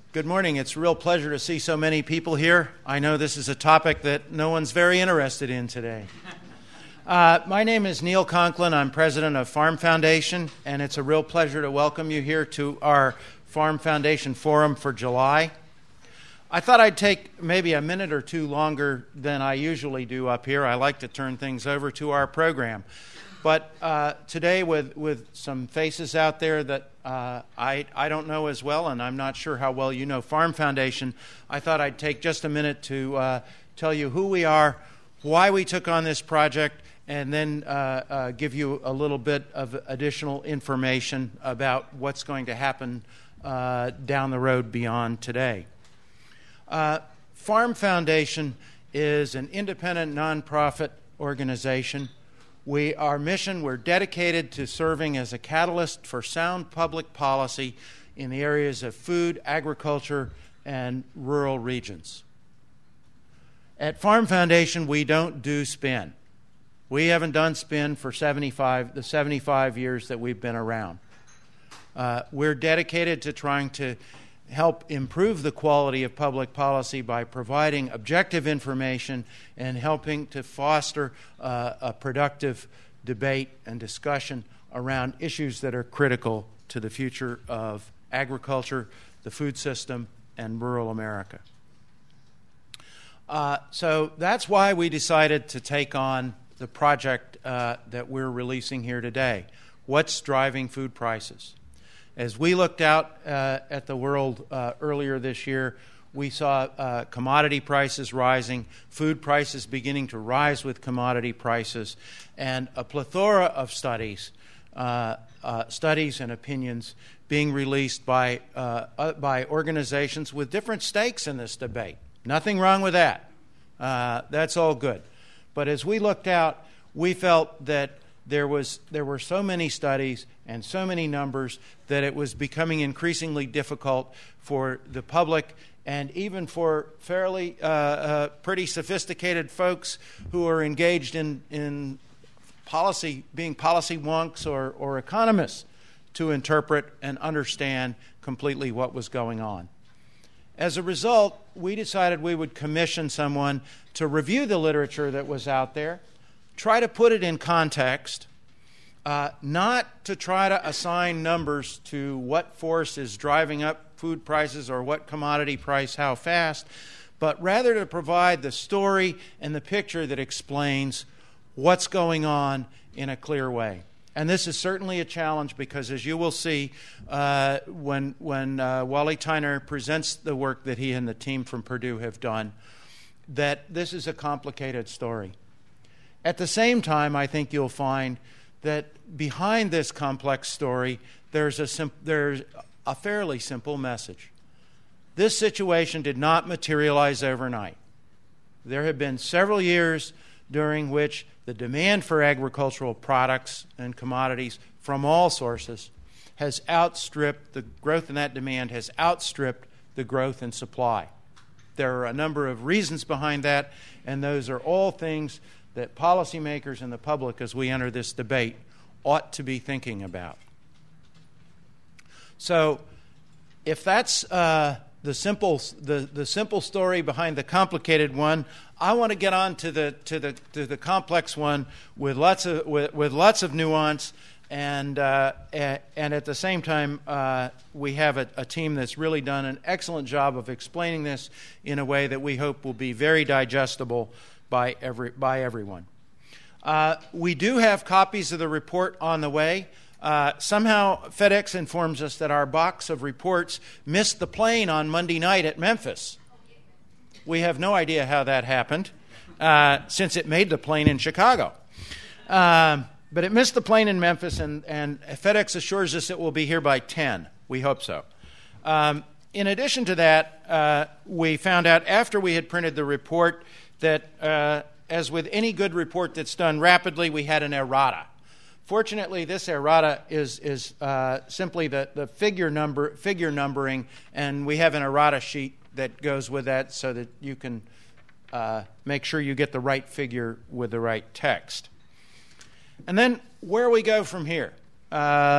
Good morning. It's a real pleasure to see so many people here. I know this is a topic that no one's very interested in today. My name is Neil Conklin. I'm president of Farm Foundation, and it's a real pleasure to welcome you here to our Farm Foundation Forum for July. I thought I'd take maybe a minute or two longer than I usually do up here. I like to turn things over to our program. But today, with some faces out there that I don't know as well, and I'm not sure how well you know Farm Foundation, I thought I'd take just a minute to tell you who we are, why we took on this project, and then give you a little bit of additional information about what's going to happen down the road beyond today. Farm Foundation is an independent nonprofit organization. Our mission, we're dedicated to serving as a catalyst for sound public policy in the areas of food, agriculture, and rural regions. At Farm Foundation, we don't do spin. We haven't done spin for the 75 years that we've been around. We're dedicated to trying to help improve the quality of public policy by providing objective information and helping to foster a productive debate and discussion around issues that are critical to the future of agriculture, the food system, and rural America. So that's why we decided to take on the project that we're releasing here today. What's driving food prices? As we looked out at the world earlier this year, we saw commodity prices rising, food prices beginning to rise with commodity prices, and a plethora of studies and opinions being released by organizations with different stakes in this debate. Nothing wrong with that. That's all good. But as we looked out, we felt that there were so many studies and so many numbers that it was becoming increasingly difficult for the public and even for fairly pretty sophisticated folks who are engaged in policy, being policy wonks or economists, to interpret and understand completely what was going on. As a result, we decided we would commission someone to review the literature that was out there, try to put it in context, not to try to assign numbers to what force is driving up food prices or what commodity price how fast, but rather to provide the story and the picture that explains what's going on in a clear way. And this is certainly a challenge because, as you will see, when Wally Tyner presents the work that he and the team from Purdue have done, that this is a complicated story. At the same time, I think you'll find that behind this complex story, there's a fairly simple message. This situation did not materialize overnight. There have been several years during which the demand for agricultural products and commodities from all sources has outstripped, the growth in that demand has outstripped the growth in supply. There are a number of reasons behind that, and those are all things that policymakers and the public, as we enter this debate, ought to be thinking about. So, if that's the simple story behind the complicated one, I want to get on to the complex one with lots of nuance, and at the same time, we have a team that's really done an excellent job of explaining this in a way that we hope will be very digestible by everyone. We do have copies of the report on the way. Somehow FedEx informs us that our box of reports missed the plane on Monday night at Memphis. We have no idea how that happened, since it made the plane in Chicago. But it missed the plane in Memphis, and FedEx assures us it will be here by 10. We hope so. In addition to that, we found out after we had printed the report that, as with any good report that's done rapidly, we had an errata. Fortunately, this errata is simply the figure numbering, and we have an errata sheet that goes with that so that you can make sure you get the right figure with the right text. And then where we go from here.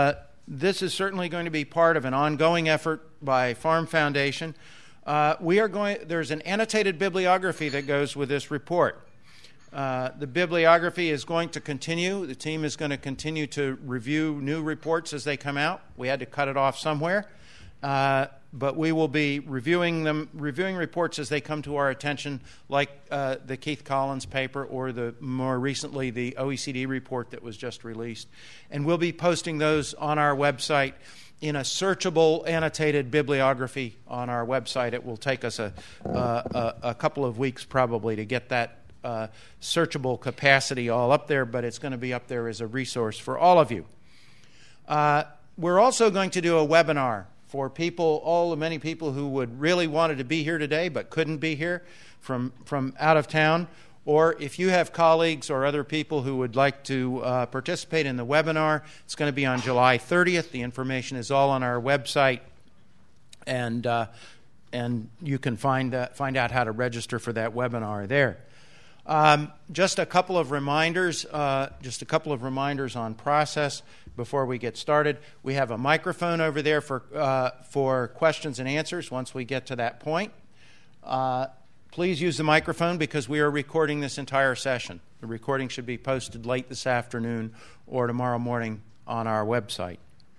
this is certainly going to be part of an ongoing effort by Farm Foundation. There's an annotated bibliography that goes with this report. The bibliography is going to continue. The team is going to continue to review new reports as they come out. We had to cut it off somewhere. But we will be reviewing reports as they come to our attention, like the Keith Collins paper or more recently the OECD report that was just released. And we'll be posting those on our website in a searchable annotated bibliography on our website. It will take us a couple of weeks probably to get that searchable capacity all up there, but it's going to be up there as a resource for all of you. We're also going to do a webinar for many people who would really wanted to be here today but couldn't be here from out of town. Or if you have colleagues or other people who would like to participate in the webinar, it's going to be on July 30th. The information is all on our website, and you can find out how to register for that webinar there. Just a couple of reminders on process before we get started. We have a microphone over there for questions and answers once we get to that point. Please use the microphone because we are recording this entire session. The recording should be posted late this afternoon or tomorrow morning on our website.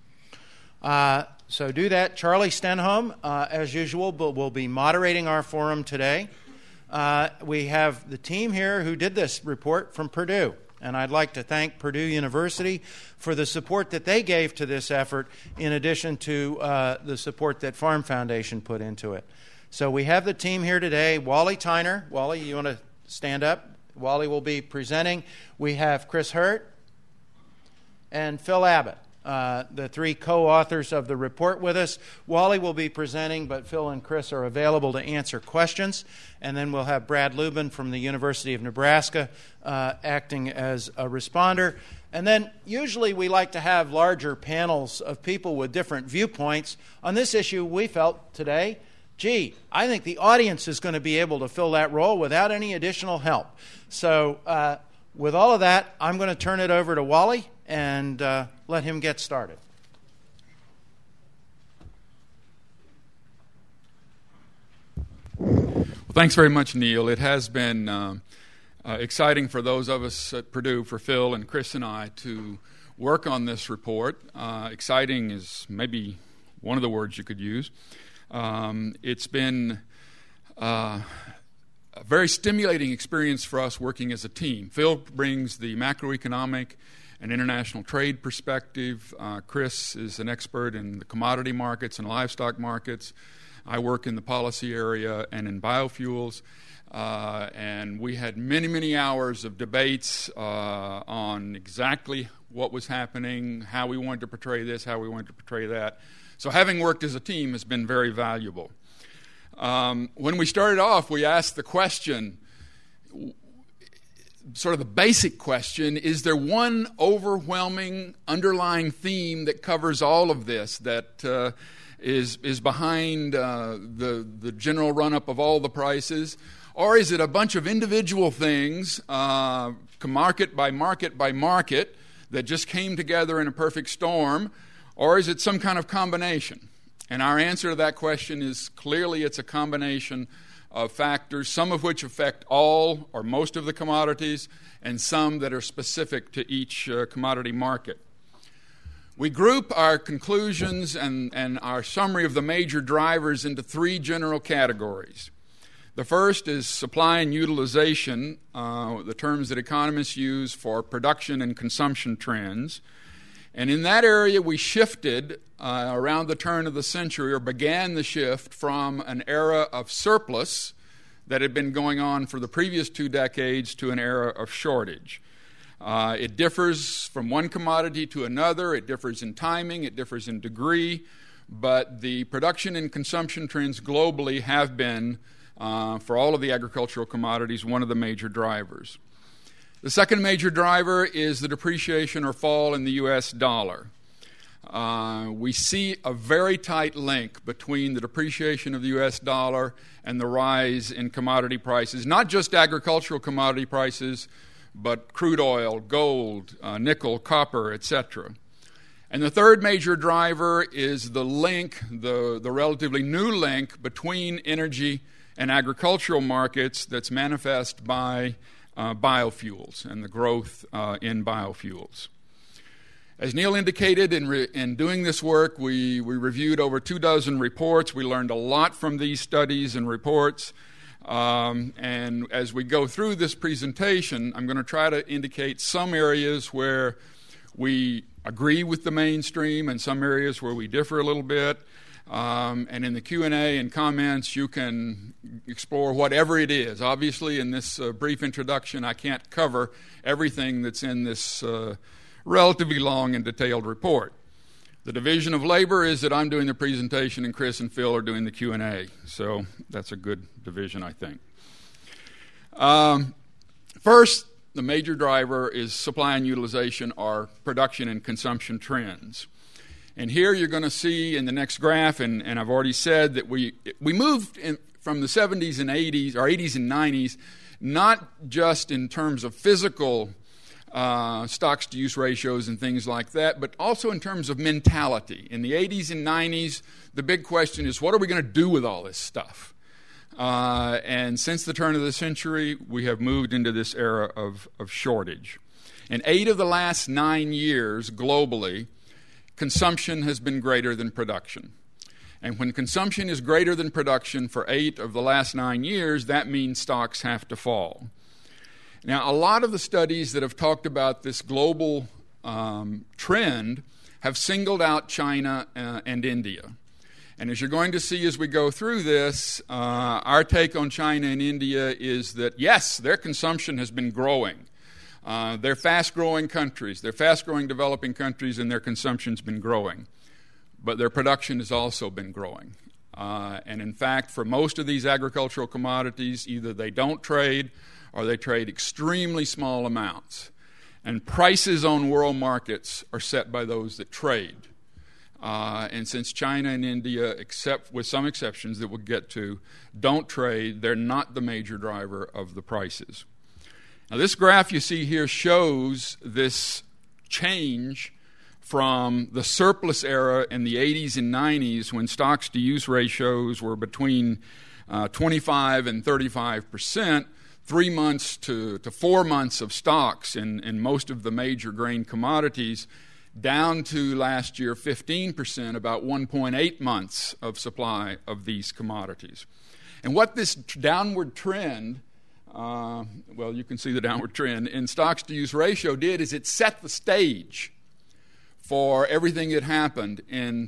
So do that. Charlie Stenholm, as usual, will be moderating our forum today. We have the team here who did this report from Purdue, and I'd like to thank Purdue University for the support that they gave to this effort in addition to the support that Farm Foundation put into it. So we have the team here today. Wally Tyner. Wally, you want to stand up? Wally will be presenting. We have Chris Hurt and Phil Abbott, the three co-authors of the report with us. Wally will be presenting, but Phil and Chris are available to answer questions. And then we'll have Brad Lubin from the University of Nebraska acting as a responder. And then usually we like to have larger panels of people with different viewpoints. On this issue, we felt today, I think the audience is going to be able to fill that role without any additional help. So with all of that, I'm going to turn it over to Wally and let him get started. Well, thanks very much, Neil. It has been exciting for those of us at Purdue, for Phil and Chris and I, to work on this report. Exciting is maybe one of the words you could use. It's been a very stimulating experience for us working as a team. Phil brings the macroeconomic and international trade perspective. Chris is an expert in the commodity markets and livestock markets. I work in the policy area and in biofuels. And we had many, many hours of debates on exactly what was happening, how we wanted to portray this, how we wanted to portray that. So having worked as a team has been very valuable. When we started off, we asked the question, sort of the basic question, is there one overwhelming underlying theme that covers all of this, that is behind the general run-up of all the prices? Or is it a bunch of individual things, market by market by market, that just came together in a perfect storm? Or is it some kind of combination? And our answer to that question is clearly it's a combination of factors, some of which affect all or most of the commodities, and some that are specific to each commodity market. We group our conclusions and our summary of the major drivers into three general categories. The first is supply and utilization, the terms that economists use for production and consumption trends. And in that area, we shifted around the turn of the century, or began the shift from an era of surplus that had been going on for the previous 2 decades to an era of shortage. It differs from one commodity to another. It differs in timing. It differs in degree. But the production and consumption trends globally have been, for all of the agricultural commodities, one of the major drivers. The second major driver is the depreciation or fall in the U.S. dollar. We see a very tight link between the depreciation of the U.S. dollar and the rise in commodity prices, not just agricultural commodity prices, but crude oil, gold, nickel, copper, etc. And the third major driver is the link, the relatively new link between energy and agricultural markets that's manifest by biofuels and the growth in biofuels. As Neil indicated, in doing this work, we reviewed over 24 reports. We learned a lot from these studies and reports. And as we go through this presentation, I'm going to try to indicate some areas where we agree with the mainstream and some areas where we differ a little bit. And in the Q&A and comments, you can explore whatever it is. Obviously, in this brief introduction, I can't cover everything that's in this relatively long and detailed report. The division of labor is that I'm doing the presentation and Chris and Phil are doing the Q&A. So that's a good division, I think. First, the major driver is supply and utilization, or production and consumption trends. And here you're going to see in the next graph, and I've already said that we moved from the 70s and 80s, or 80s and 90s, not just in terms of physical stocks-to-use ratios and things like that, but also in terms of mentality. In the 80s and 90s, the big question is, what are we going to do with all this stuff? And since the turn of the century, we have moved into this era of shortage. In 8 of the last 9 years, globally, consumption has been greater than production. And when consumption is greater than production for 8 of the last 9 years, that means stocks have to fall. Now, a lot of the studies that have talked about this global trend have singled out China and India. And as you're going to see as we go through this, our take on China and India is that, yes, their consumption has been growing. They're fast-growing countries. They're fast-growing developing countries, and their consumption's been growing. But their production has also been growing. And in fact, for most of these agricultural commodities, either they don't trade or they trade extremely small amounts. And prices on world markets are set by those that trade. And since China and India, except with some exceptions that we'll get to, don't trade, they're not the major driver of the prices. Now, this graph you see here shows this change from the surplus era in the 80s and 90s, when stocks-to-use ratios were between 25 and 35%, 3 months to 4 months of stocks in most of the major grain commodities, down to last year 15%, about 1.8 months of supply of these commodities. And what this downward trend, you can see the downward trend, in stocks-to-use ratio did is it set the stage for everything that happened in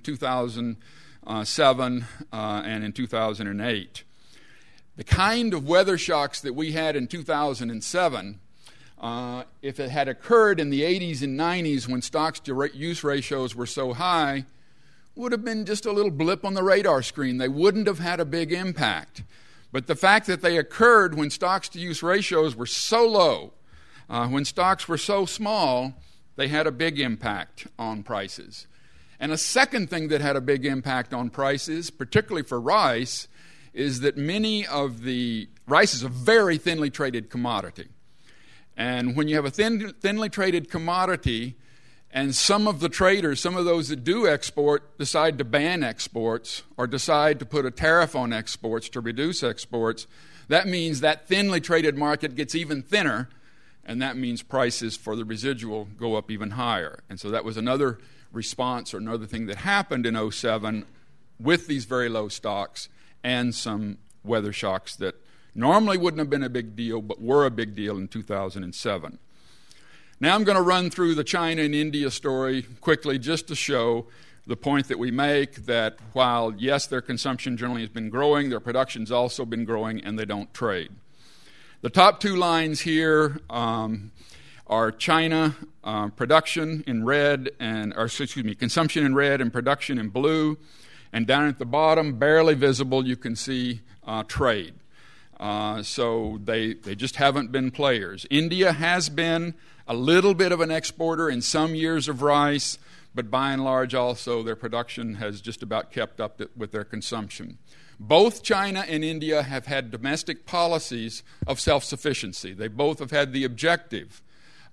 2007 and in 2008. The kind of weather shocks that we had in 2007, if it had occurred in the 80s and 90s when stocks-to-use ratios were so high, would have been just a little blip on the radar screen. They wouldn't have had a big impact. But the fact that they occurred when stocks-to-use ratios were so low, when stocks were so small, they had a big impact on prices. And a second thing that had a big impact on prices, particularly for rice, is that rice is a very thinly traded commodity. And when you have a thinly traded commodity, and some of the traders, some of those that do export, decide to ban exports or decide to put a tariff on exports to reduce exports, that means that thinly traded market gets even thinner, and that means prices for the residual go up even higher. And so that was another response or another thing that happened in 2007 with these very low stocks and some weather shocks that normally wouldn't have been a big deal, but were a big deal in 2007. Now I'm going to run through the China and India story quickly just to show the point that we make, that while, yes, their consumption generally has been growing, their production's also been growing, and they don't trade. The top 2 lines here are China production in red, consumption in red and production in blue. And down at the bottom, barely visible, you can see trade. So they just haven't been players. India has been a little bit of an exporter in some years of rice, but by and large also their production has just about kept up with their consumption. Both China and India have had domestic policies of self-sufficiency. They both have had the objective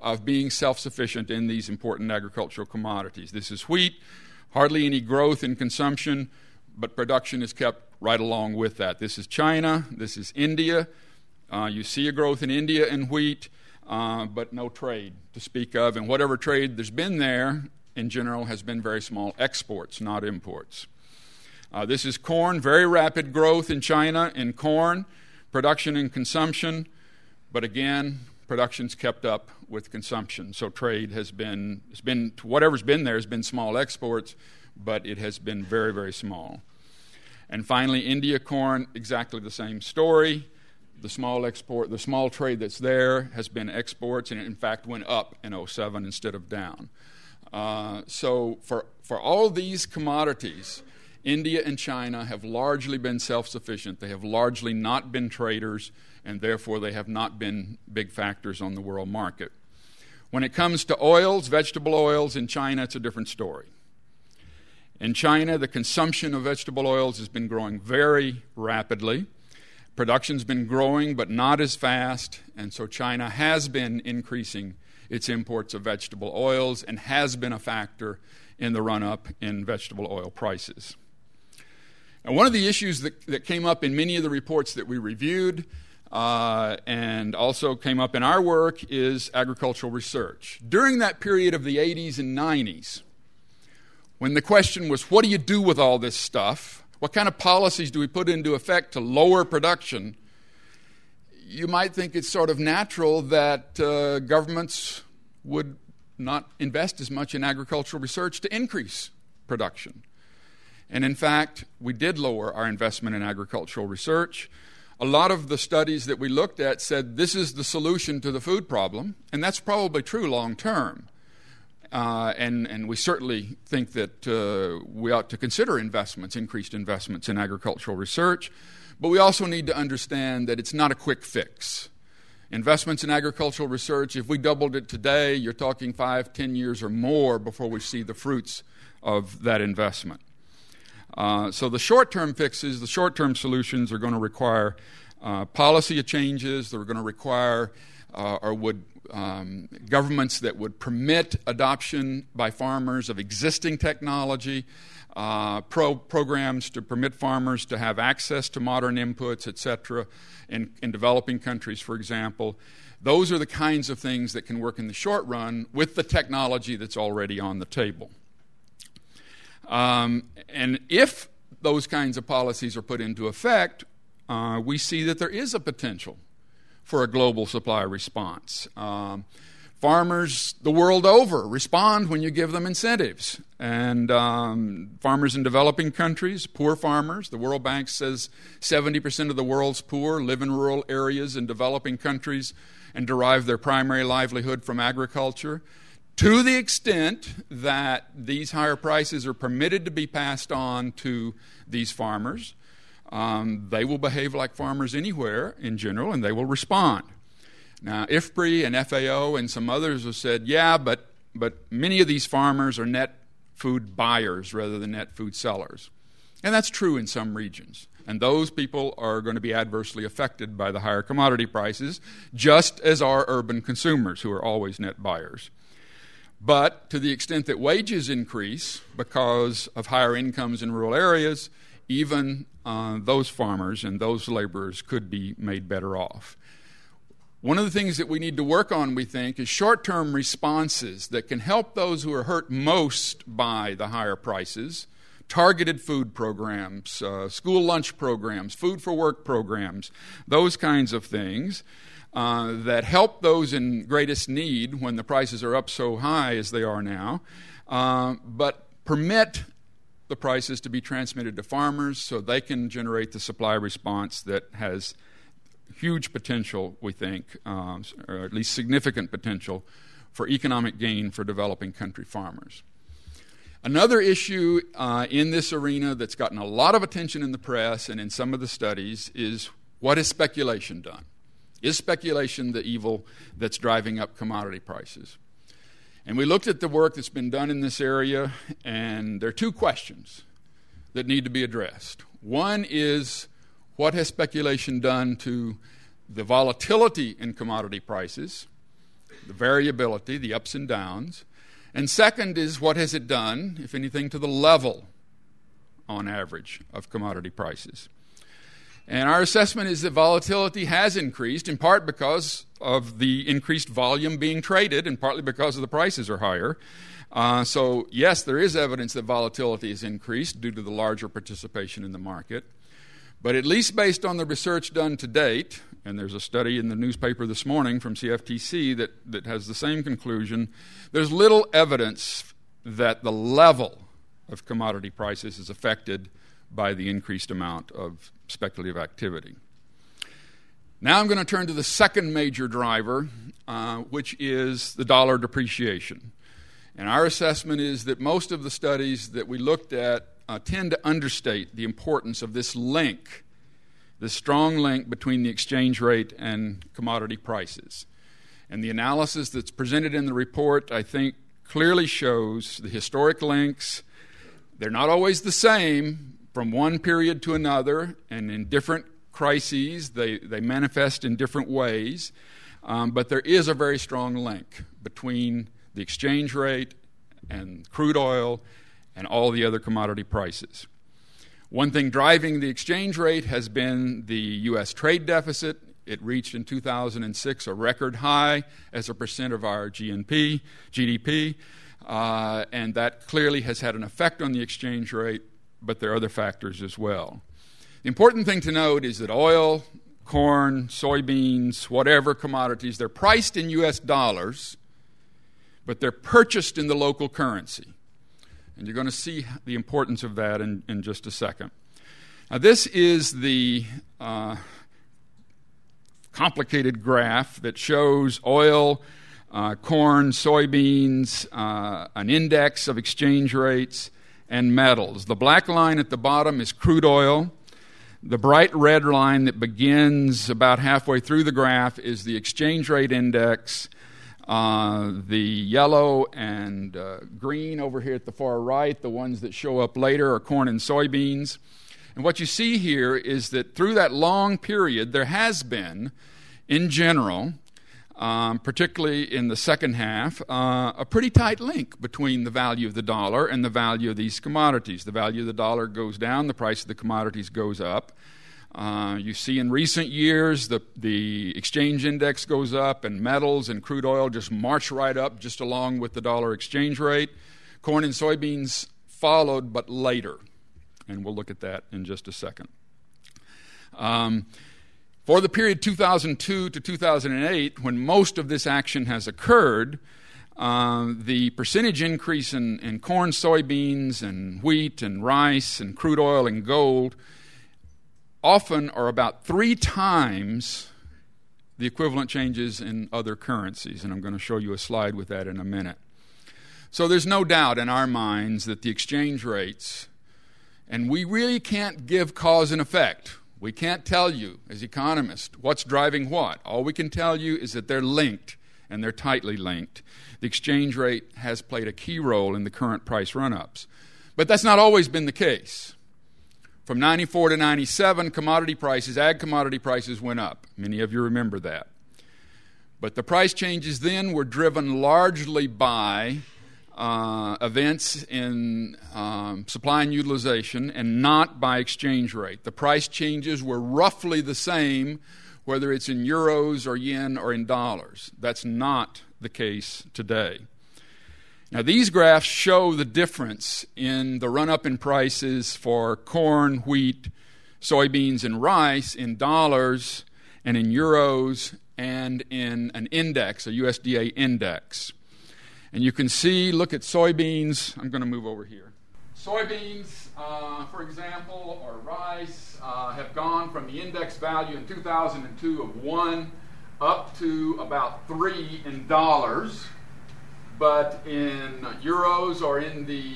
of being self-sufficient in these important agricultural commodities. This is wheat, hardly any growth in consumption, but production is kept right along with that. This is China, this is India. You see a growth in India in wheat, but no trade to speak of. And whatever trade there's been there, in general, has been very small exports, not imports. This is corn, very rapid growth in China in corn, production and consumption, but again, production's kept up with consumption. So trade has been whatever's been there has been small exports, but it has been very, very small. And finally, India corn, exactly the same story. The small trade that's there has been exports, and it in fact went up in 2007 instead of down. So for all these commodities, India and China have largely been self-sufficient. They have largely not been traders, and therefore they have not been big factors on the world market. When it comes to oils, vegetable oils, in China, it's a different story. In China, the consumption of vegetable oils has been growing very rapidly. Production's been growing, but not as fast, and so China has been increasing its imports of vegetable oils and has been a factor in the run-up in vegetable oil prices. And one of the issues that came up in many of the reports that we reviewed and also came up in our work is agricultural research. During that period of the 80s and 90s, when the question was, what do you do with all this stuff? What kind of policies do we put into effect to lower production? You might think it's sort of natural that governments would not invest as much in agricultural research to increase production. And in fact, we did lower our investment in agricultural research. A lot of the studies that we looked at said this is the solution to the food problem, and that's probably true long term. And we certainly think that we ought to consider increased investments in agricultural research, but we also need to understand that it's not a quick fix. Investments in agricultural research, if we doubled it today, you're talking 5, 10 years or more before we see the fruits of that investment. So the short-term fixes, the short-term solutions are going to require policy changes. They're going to require governments that would permit adoption by farmers of existing technology, programs to permit farmers to have access to modern inputs, etc., in developing countries, for example. Those are the kinds of things that can work in the short run with the technology that's already on the table. And if those kinds of policies are put into effect, we see that there is a potential for a global supply response. Farmers the world over respond when you give them incentives. And farmers in developing countries, poor farmers, the World Bank says 70% of the world's poor live in rural areas in developing countries and derive their primary livelihood from agriculture. To the extent that these higher prices are permitted to be passed on to these farmers, they will behave like farmers anywhere in general, and they will respond. Now, IFPRI and FAO and some others have said, yeah, but many of these farmers are net food buyers rather than net food sellers. And that's true in some regions. And those people are going to be adversely affected by the higher commodity prices, just as are urban consumers, who are always net buyers. But to the extent that wages increase because of higher incomes in rural areas, even those farmers and those laborers could be made better off. One of the things that we need to work on, we think, is short-term responses that can help those who are hurt most by the higher prices, targeted food programs, school lunch programs, food for work programs, those kinds of things that help those in greatest need when the prices are up so high as they are now, but permit the prices to be transmitted to farmers so they can generate the supply response that has huge potential, we think, or at least significant potential for economic gain for developing country farmers. Another issue in this arena that's gotten a lot of attention in the press and in some of the studies is, what has speculation done? Is speculation the evil that's driving up commodity prices? And we looked at the work that's been done in this area, and there are two questions that need to be addressed. One is, what has speculation done to the volatility in commodity prices? the variability, the ups and downs. And second is what has it done, if anything, to the level on average of commodity prices. And our assessment is that volatility has increased, in part because of the increased volume being traded and partly because the prices are higher. So yes, there is evidence that volatility has increased due to the larger participation in the market. But at least based on the research done to date, and there's a study in the newspaper this morning from CFTC that has the same conclusion, there's little evidence that the level of commodity prices is affected by the increased amount of speculative activity. Now I'm going to turn to the second major driver, which is the dollar depreciation. And our assessment is that most of the studies that we looked at tend to understate the importance of this link, this strong link between the exchange rate and commodity prices. And the analysis that's presented in the report, I think, clearly shows the historic links. They're not always the same from one period to another, and in different crises, they manifest in different ways. But there is a very strong link between the exchange rate and crude oil and all the other commodity prices. One thing driving the exchange rate has been the U.S. trade deficit. It reached in 2006 a record high as a percent of our GDP, and that clearly has had an effect on the exchange rate, but there are other factors as well. The important thing to note is that oil, corn, soybeans, whatever commodities, they're priced in U.S. dollars, but they're purchased in the local currency. And you're going to see the importance of that in just a second. Now, this is the complicated graph that shows oil, corn, soybeans, an index of exchange rates, and metals. The black line at the bottom is crude oil. The bright red line that begins about halfway through the graph is the exchange rate index. The yellow and green over here at the far right, the ones that show up later, are corn and soybeans. And what you see here is that through that long period, there has been, in general, particularly in the second half, a pretty tight link between the value of the dollar and the value of these commodities. The value of the dollar goes down, the price of the commodities goes up. You see in recent years the exchange index goes up, and metals and crude oil just march right up just along with the dollar exchange rate. Corn and soybeans followed, but later. And we'll look at that in just a second. For the period 2002 to 2008, when most of this action has occurred, the percentage increase in corn, soybeans, and wheat, and rice, and crude oil, and gold often are about 3 times the equivalent changes in other currencies. And I'm going to show you a slide with that in a minute. So there's no doubt in our minds that the exchange rates, and we really can't give cause and effect. We can't tell you, as economists, what's driving what. All we can tell you is that they're linked, and they're tightly linked. The exchange rate has played a key role in the current price run-ups. But that's not always been the case. From 94 to 97, commodity prices, ag commodity prices went up. Many of you remember that. But the price changes then were driven largely by events in supply and utilization and not by exchange rate. The price changes were roughly the same whether it's in euros or yen or in dollars. That's not the case today. Now, these graphs show the difference in the run-up in prices for corn, wheat, soybeans, and rice in dollars and in euros and in an index, a USDA index. And you can see, look at soybeans. I'm going to move over here. Soybeans, for example, or rice, have gone from the index value in 2002 of 1 up to about 3 in dollars. But in euros or in the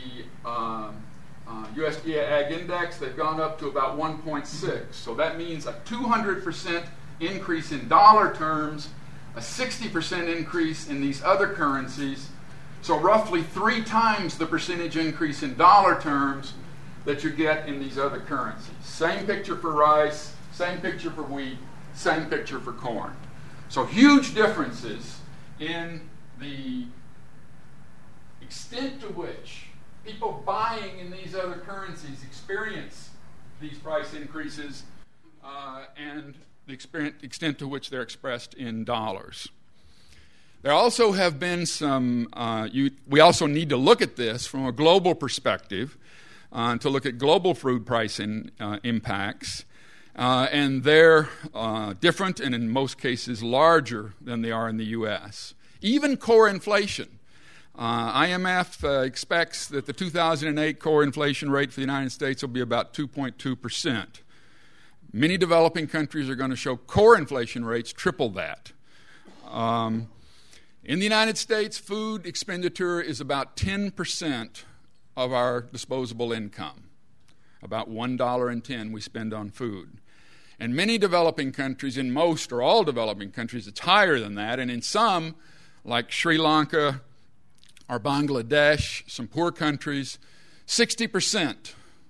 USDA Ag Index, they've gone up to about 1.6. So that means a 200% increase in dollar terms, a 60% increase in these other currencies. So roughly 3 times the percentage increase in dollar terms that you get in these other currencies. Same picture for rice, same picture for wheat, same picture for corn. So huge differences in the extent to which people buying in these other currencies experience these price increases and the extent to which they're expressed in dollars. There also have been some, we also need to look at this from a global perspective to look at global food price impacts. And they're different and in most cases larger than they are in the U.S. Even core inflation. IMF expects that the 2008 core inflation rate for the United States will be about 2.2%. Many developing countries are going to show core inflation rates triple that. In the United States, food expenditure is about 10% of our disposable income. About $1.10 we spend on food. In many developing countries, in most or all developing countries, it's higher than that. And in some, like Sri Lanka or Bangladesh, some poor countries, 60%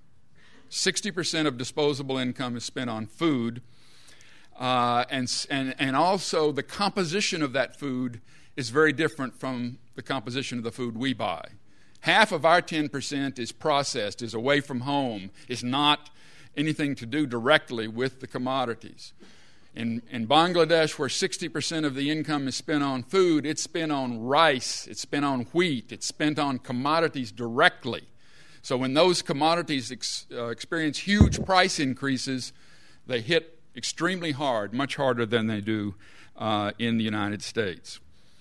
of disposable income is spent on food. And also the composition of that food is very different from the composition of the food we buy. Half of our 10% is processed, is away from home, is not anything to do directly with the commodities. In Bangladesh, where 60% of the income is spent on food, it's spent on rice, it's spent on wheat, it's spent on commodities directly. So when those commodities experience huge price increases, they hit extremely hard, much harder than they do in the United States.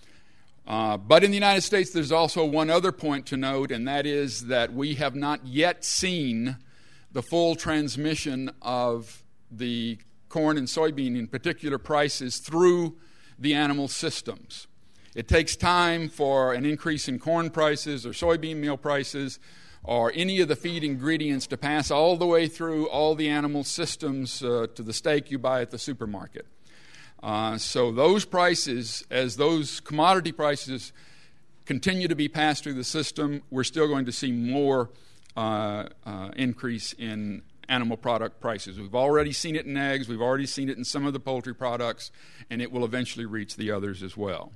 But in the United States, there's also one other point to note, and that is that we have not yet seen the full transmission of the corn and soybean, in particular prices, through the animal systems. It takes time for an increase in corn prices or soybean meal prices or any of the feed ingredients to pass all the way through all the animal systems to the steak you buy at the supermarket. So those prices, as those commodity prices continue to be passed through the system, we're still going to see more increase in animal product prices. We've already seen it in eggs, we've already seen it in some of the poultry products, and it will eventually reach the others as well.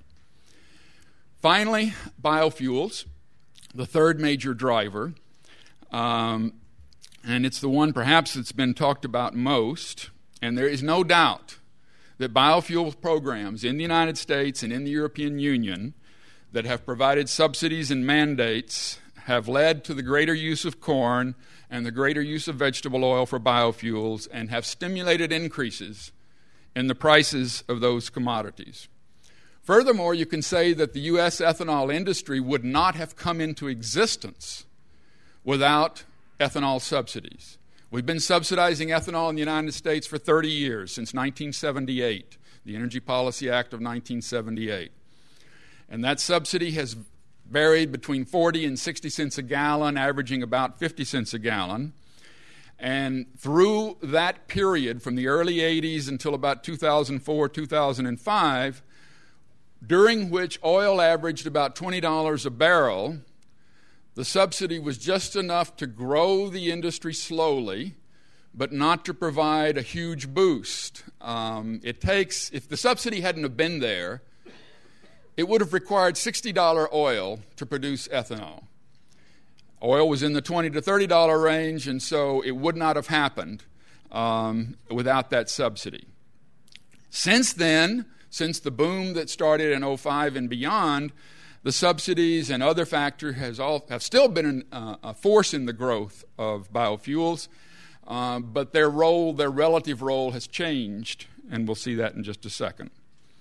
Finally, biofuels, the third major driver, and it's the one perhaps that's been talked about most, and there is no doubt that biofuel programs in the United States and in the European Union that have provided subsidies and mandates have led to the greater use of corn and the greater use of vegetable oil for biofuels and have stimulated increases in the prices of those commodities. Furthermore, you can say that the U.S. ethanol industry would not have come into existence without ethanol subsidies. We've been subsidizing ethanol in the United States for 30 years, since 1978, the Energy Policy Act of 1978. And that subsidy has varied between 40 and 60 cents a gallon, averaging about 50 cents a gallon. And through that period, from the early 80s until about 2004, 2005, during which oil averaged about $20 a barrel, the subsidy was just enough to grow the industry slowly, but not to provide a huge boost. If the subsidy hadn't have been there, it would have required $60 oil to produce ethanol. Oil was in the $20 to $30 range, and so it would not have happened without that subsidy. Since then, since the boom that started in 2005 and beyond, the subsidies and other factors have still been a force in the growth of biofuels, but their relative role has changed, and we'll see that in just a second.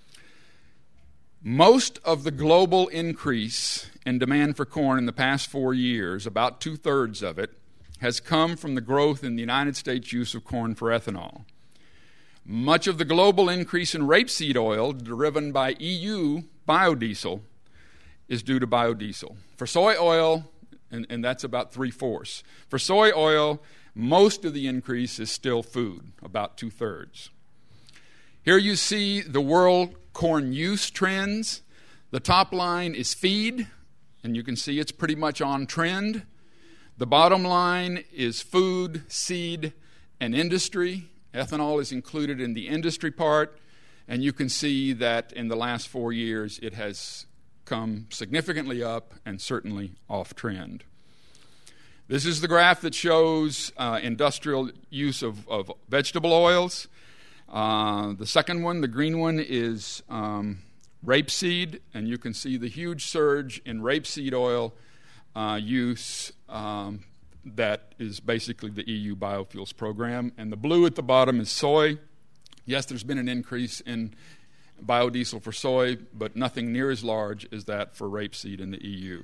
Most of the global increase in demand for corn in the past 4 years, about 2/3 of it, has come from the growth in the United States use of corn for ethanol. Much of the global increase in rapeseed oil, driven by EU biodiesel, is due to biodiesel. For soy oil, and that's about 3/4. For soy oil, most of the increase is still food, about 2/3. Here you see the world corn use trends. The top line is feed, and you can see it's pretty much on trend. The bottom line is food, seed, and industry. Ethanol is included in the industry part, And you can see that in the last 4 years it has come significantly up and certainly off trend. This is the graph that shows industrial use of vegetable oils. The second one, the green one, is rapeseed, and you can see the huge surge in rapeseed oil use that is basically the EU biofuels program. And the blue at the bottom is soy. Yes, there's been an increase in biodiesel for soy, but nothing near as large as that for rapeseed in the EU.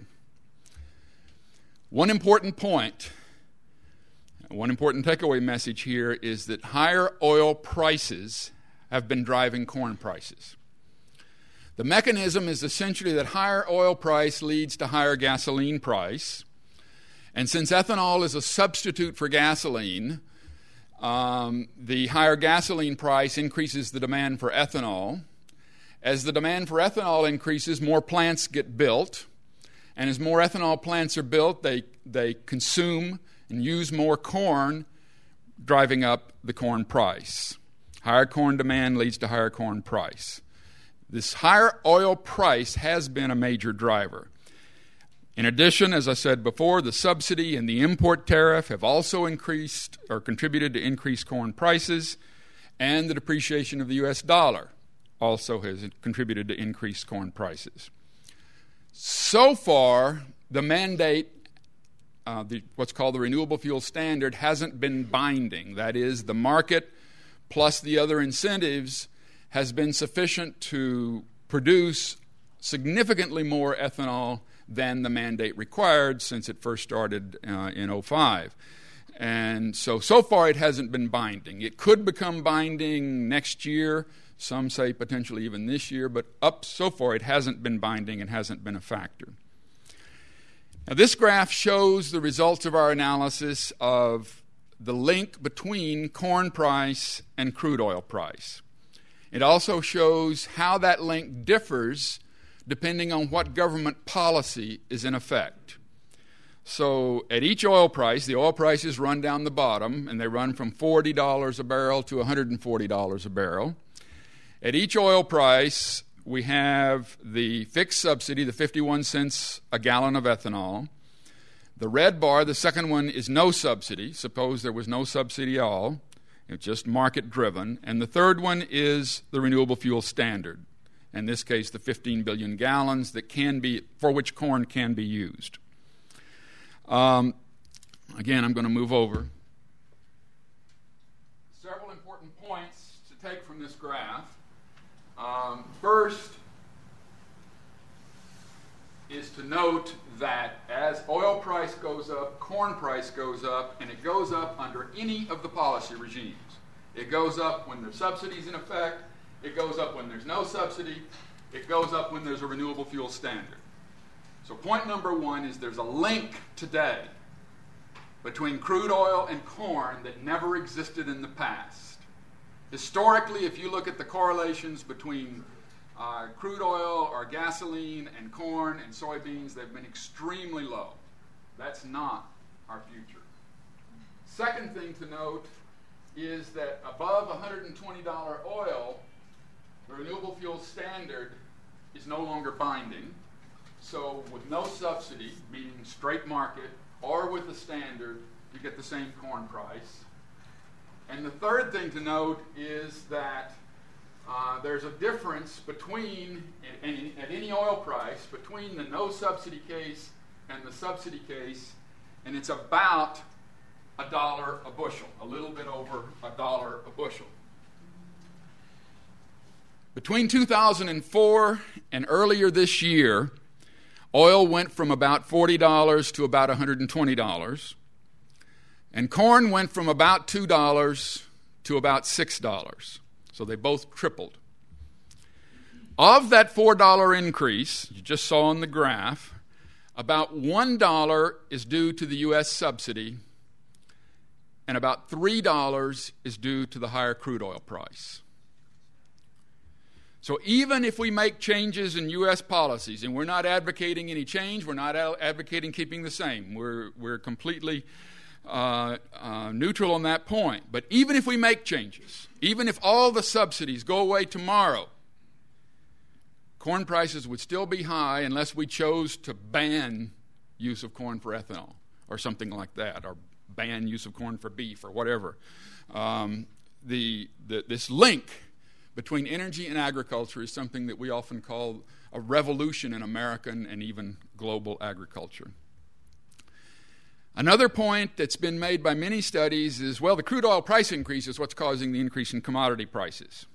One important point, one important takeaway message here is that higher oil prices have been driving corn prices. The mechanism is essentially that higher oil price leads to higher gasoline price. And since ethanol is a substitute for gasoline, the higher gasoline price increases the demand for ethanol. As the demand for ethanol increases, more plants get built. And as more ethanol plants are built, they consume and use more corn, driving up the corn price. Higher corn demand leads to higher corn price. This higher oil price has been a major driver. In addition, as I said before, the subsidy and the import tariff have also increased or contributed to increased corn prices, and the depreciation of the U.S. dollar also has contributed to increased corn prices. So far, the mandate, what's called the Renewable Fuel Standard, hasn't been binding. That is, the market plus the other incentives has been sufficient to produce significantly more ethanol than the mandate required since it first started in 2005. And so far it hasn't been binding. It could become binding next year. Some say potentially even this year, but so far it hasn't been binding and hasn't been a factor. Now, this graph shows the results of our analysis of the link between corn price and crude oil price. It also shows how that link differs depending on what government policy is in effect. So at each oil price, the oil prices run down the bottom, and they run from $40 a barrel to $140 a barrel. At each oil price, we have the fixed subsidy, the 51 cents a gallon of ethanol. The red bar, the second one, is no subsidy. Suppose there was no subsidy at all. It's just market-driven. And the third one is the Renewable Fuel Standard. In this case, the 15 billion gallons for which corn can be used. Again, I'm going to move over. Several important points to take from this graph. First is to note that as oil price goes up, corn price goes up, and it goes up under any of the policy regimes. It goes up when there's subsidies in effect. It goes up when there's no subsidy. It goes up when there's a renewable fuel standard. So point number one is there's a link today between crude oil and corn that never existed in the past. Historically, if you look at the correlations between crude oil or gasoline and corn and soybeans, they've been extremely low. That's not our future. Second thing to note is that above $120 oil, the renewable fuel standard is no longer binding. So with no subsidy, meaning straight market, or with the standard, you get the same corn price. And the third thing to note is that there's a difference between, at any oil price, between the no subsidy case and the subsidy case, and it's about $1 a bushel, a little bit over $1 a bushel. Between 2004 and earlier this year, oil went from about $40 to about $120, and corn went from about $2 to about $6. So they both tripled. Of that $4 increase, you just saw on the graph, about $1 is due to the U.S. subsidy, and about $3 is due to the higher crude oil price. So even if we make changes in U.S. policies, and we're not advocating any change, we're not advocating keeping the same. We're completely neutral on that point. But even if we make changes, even if all the subsidies go away tomorrow, corn prices would still be high unless we chose to ban use of corn for ethanol or something like that, or ban use of corn for beef or whatever. This link between energy and agriculture is something that we often call a revolution in American and even global agriculture. Another point that's been made by many studies is, well, the crude oil price increase is what's causing the increase in commodity prices.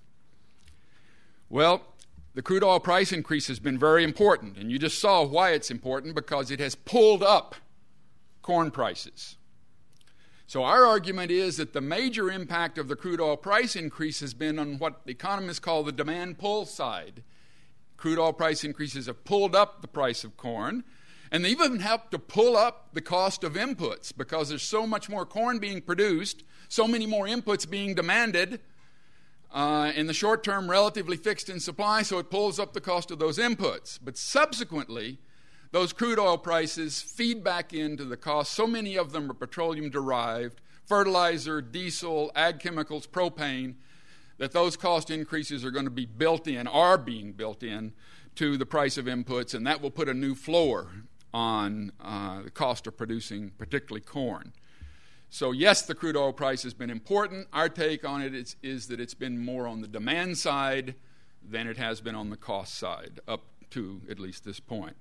Well, the crude oil price increase has been very important, and you just saw why it's important, because it has pulled up corn prices. So our argument is that the major impact of the crude oil price increase has been on what economists call the demand pull side. Crude oil price increases have pulled up the price of corn, and they even helped to pull up the cost of inputs, because there's so much more corn being produced, so many more inputs being demanded, in the short term relatively fixed in supply, so it pulls up the cost of those inputs. But subsequently, those crude oil prices feed back into the cost. So many of them are petroleum-derived, fertilizer, diesel, ag chemicals, propane, that those cost increases are going to be built in, are being built in, to the price of inputs, and that will put a new floor on the cost of producing particularly corn. So yes, the crude oil price has been important. Our take on it is that it's been more on the demand side than it has been on the cost side, up to at least this point.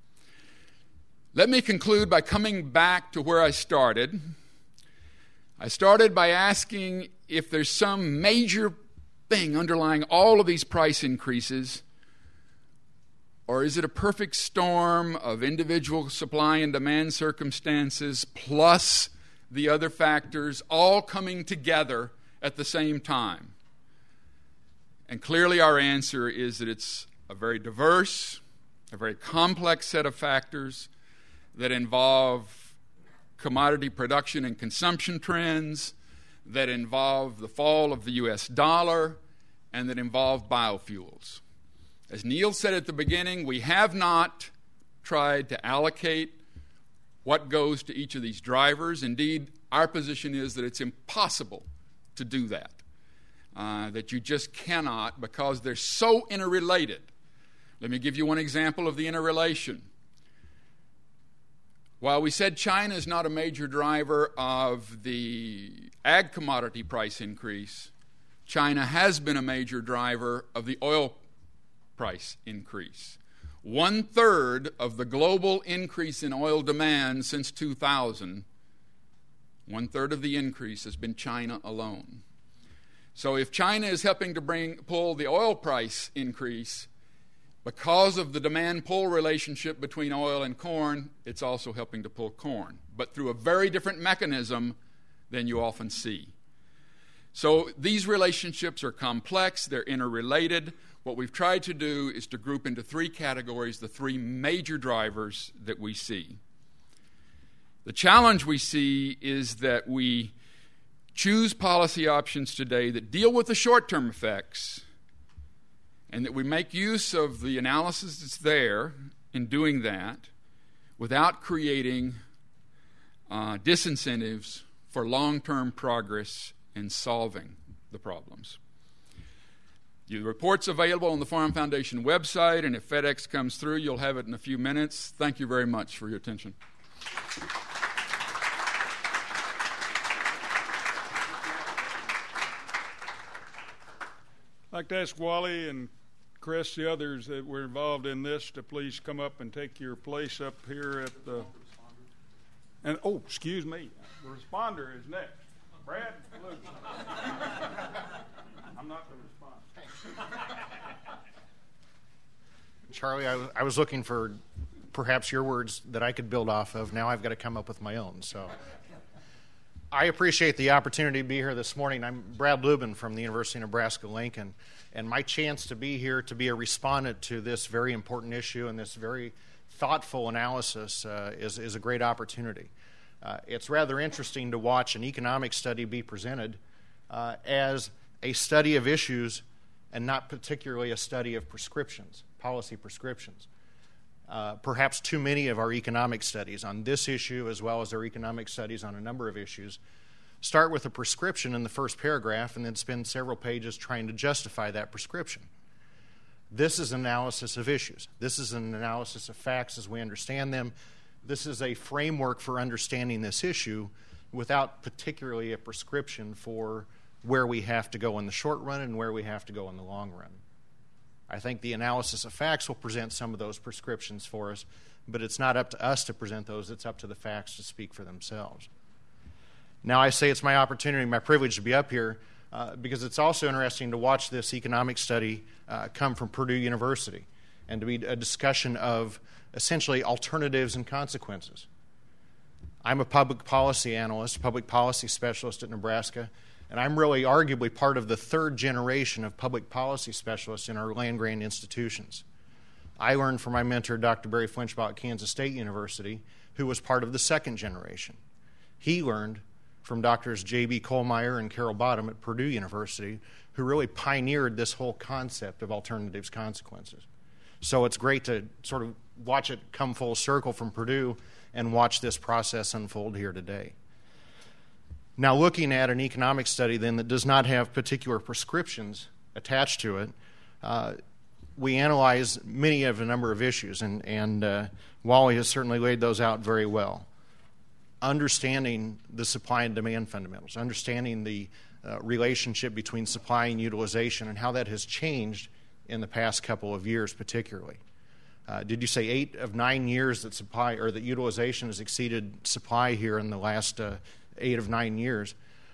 Let me conclude by coming back to where I started. I started by asking if there's some major thing underlying all of these price increases, or is it a perfect storm of individual supply and demand circumstances plus the other factors all coming together at the same time? And clearly our answer is that it's a very diverse, a very complex set of factors that involve commodity production and consumption trends, that involve the fall of the U.S. dollar, and that involve biofuels. As Neil said at the beginning, we have not tried to allocate what goes to each of these drivers. Indeed, our position is that it's impossible to do that, that you just cannot, because they're so interrelated. Let me give you one example of the interrelation. While we said China is not a major driver of the ag commodity price increase, China has been a major driver of the oil price increase. 1/3 of the global increase in oil demand since 2000, 1/3 of the increase has been China alone. So if China is helping to pull the oil price increase, because of the demand-pull relationship between oil and corn, it's also helping to pull corn, but through a very different mechanism than you often see. So these relationships are complex, they're interrelated. What we've tried to do is to group into three categories the three major drivers that we see. The challenge we see is that we choose policy options today that deal with the short-term effects, and that we make use of the analysis that's there in doing that without creating disincentives for long-term progress in solving the problems. The report's available on the Farm Foundation website, and if FedEx comes through, you'll have it in a few minutes. Thank you very much for your attention. I'd like to ask Wally and Chris, the others that were involved in this, to please come up and take your place up here at the... And oh, excuse me, the responder is next. Brad Luke. I'm not the responder. Charlie, I was looking for perhaps your words that I could build off of. Now I've got to come up with my own. So I appreciate the opportunity to be here this morning. I'm Brad Lubin from the University of Nebraska-Lincoln, and my chance to be here to be a respondent to this very important issue and this very thoughtful analysis is a great opportunity. It's rather interesting to watch an economic study be presented as a study of issues and not particularly a study of prescriptions, policy prescriptions. perhaps too many of our economic studies on this issue, as well as our economic studies on a number of issues, start with a prescription in the first paragraph and then spend several pages trying to justify that prescription. This is an analysis of issues. This is an analysis of facts as we understand them. This is a framework for understanding this issue without particularly a prescription for where we have to go in the short run and where we have to go in the long run. I think the analysis of facts will present some of those prescriptions for us, but it's not up to us to present those. It's up to the facts to speak for themselves. Now, I say it's my opportunity, my privilege to be up here because it's also interesting to watch this economic study come from Purdue University and to be a discussion of essentially alternatives and consequences. I'm a public policy analyst, public policy specialist at Nebraska, and I'm really arguably part of the third generation of public policy specialists in our land-grant institutions. I learned from my mentor, Dr. Barry Flinchbaugh at Kansas State University, who was part of the second generation. He learned from Drs. J.B. Kohlmeyer and Carol Bottom at Purdue University, who really pioneered this whole concept of alternatives consequences. So it's great to sort of watch it come full circle from Purdue and watch this process unfold here today. Now, looking at an economic study then that does not have particular prescriptions attached to it, we analyze many of a number of issues, and Wally has certainly laid those out very well. Understanding the supply and demand fundamentals, understanding the relationship between supply and utilization and how that has changed in the past couple of years particularly. Did you say 8 of 9 years that supply or that utilization has exceeded supply here in the last 8 of 9 years?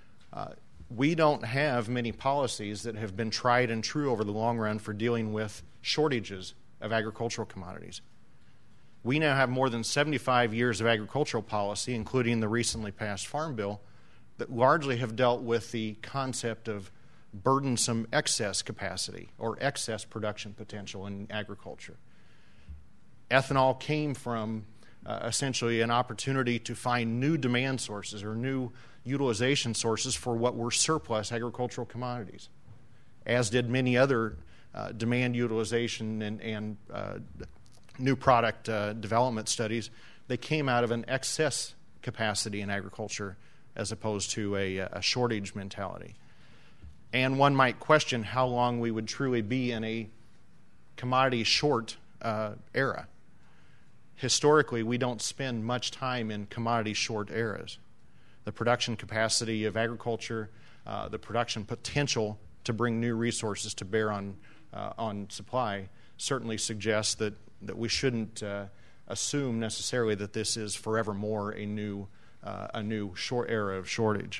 We don't have many policies that have been tried and true over the long run for dealing with shortages of agricultural commodities. We now have more than 75 years of agricultural policy, including the recently passed Farm Bill, that largely have dealt with the concept of burdensome excess capacity or excess production potential in agriculture. Ethanol came from essentially an opportunity to find new demand sources or new utilization sources for what were surplus agricultural commodities, as did many other demand utilization and new product development studies. They came out of an excess capacity in agriculture as opposed to a shortage mentality. And one might question how long we would truly be in a commodity short era. Historically, we don't spend much time in commodity short eras. The production capacity of agriculture, the production potential to bring new resources to bear on supply certainly suggests that we shouldn't assume necessarily that this is forevermore a new short era of shortage.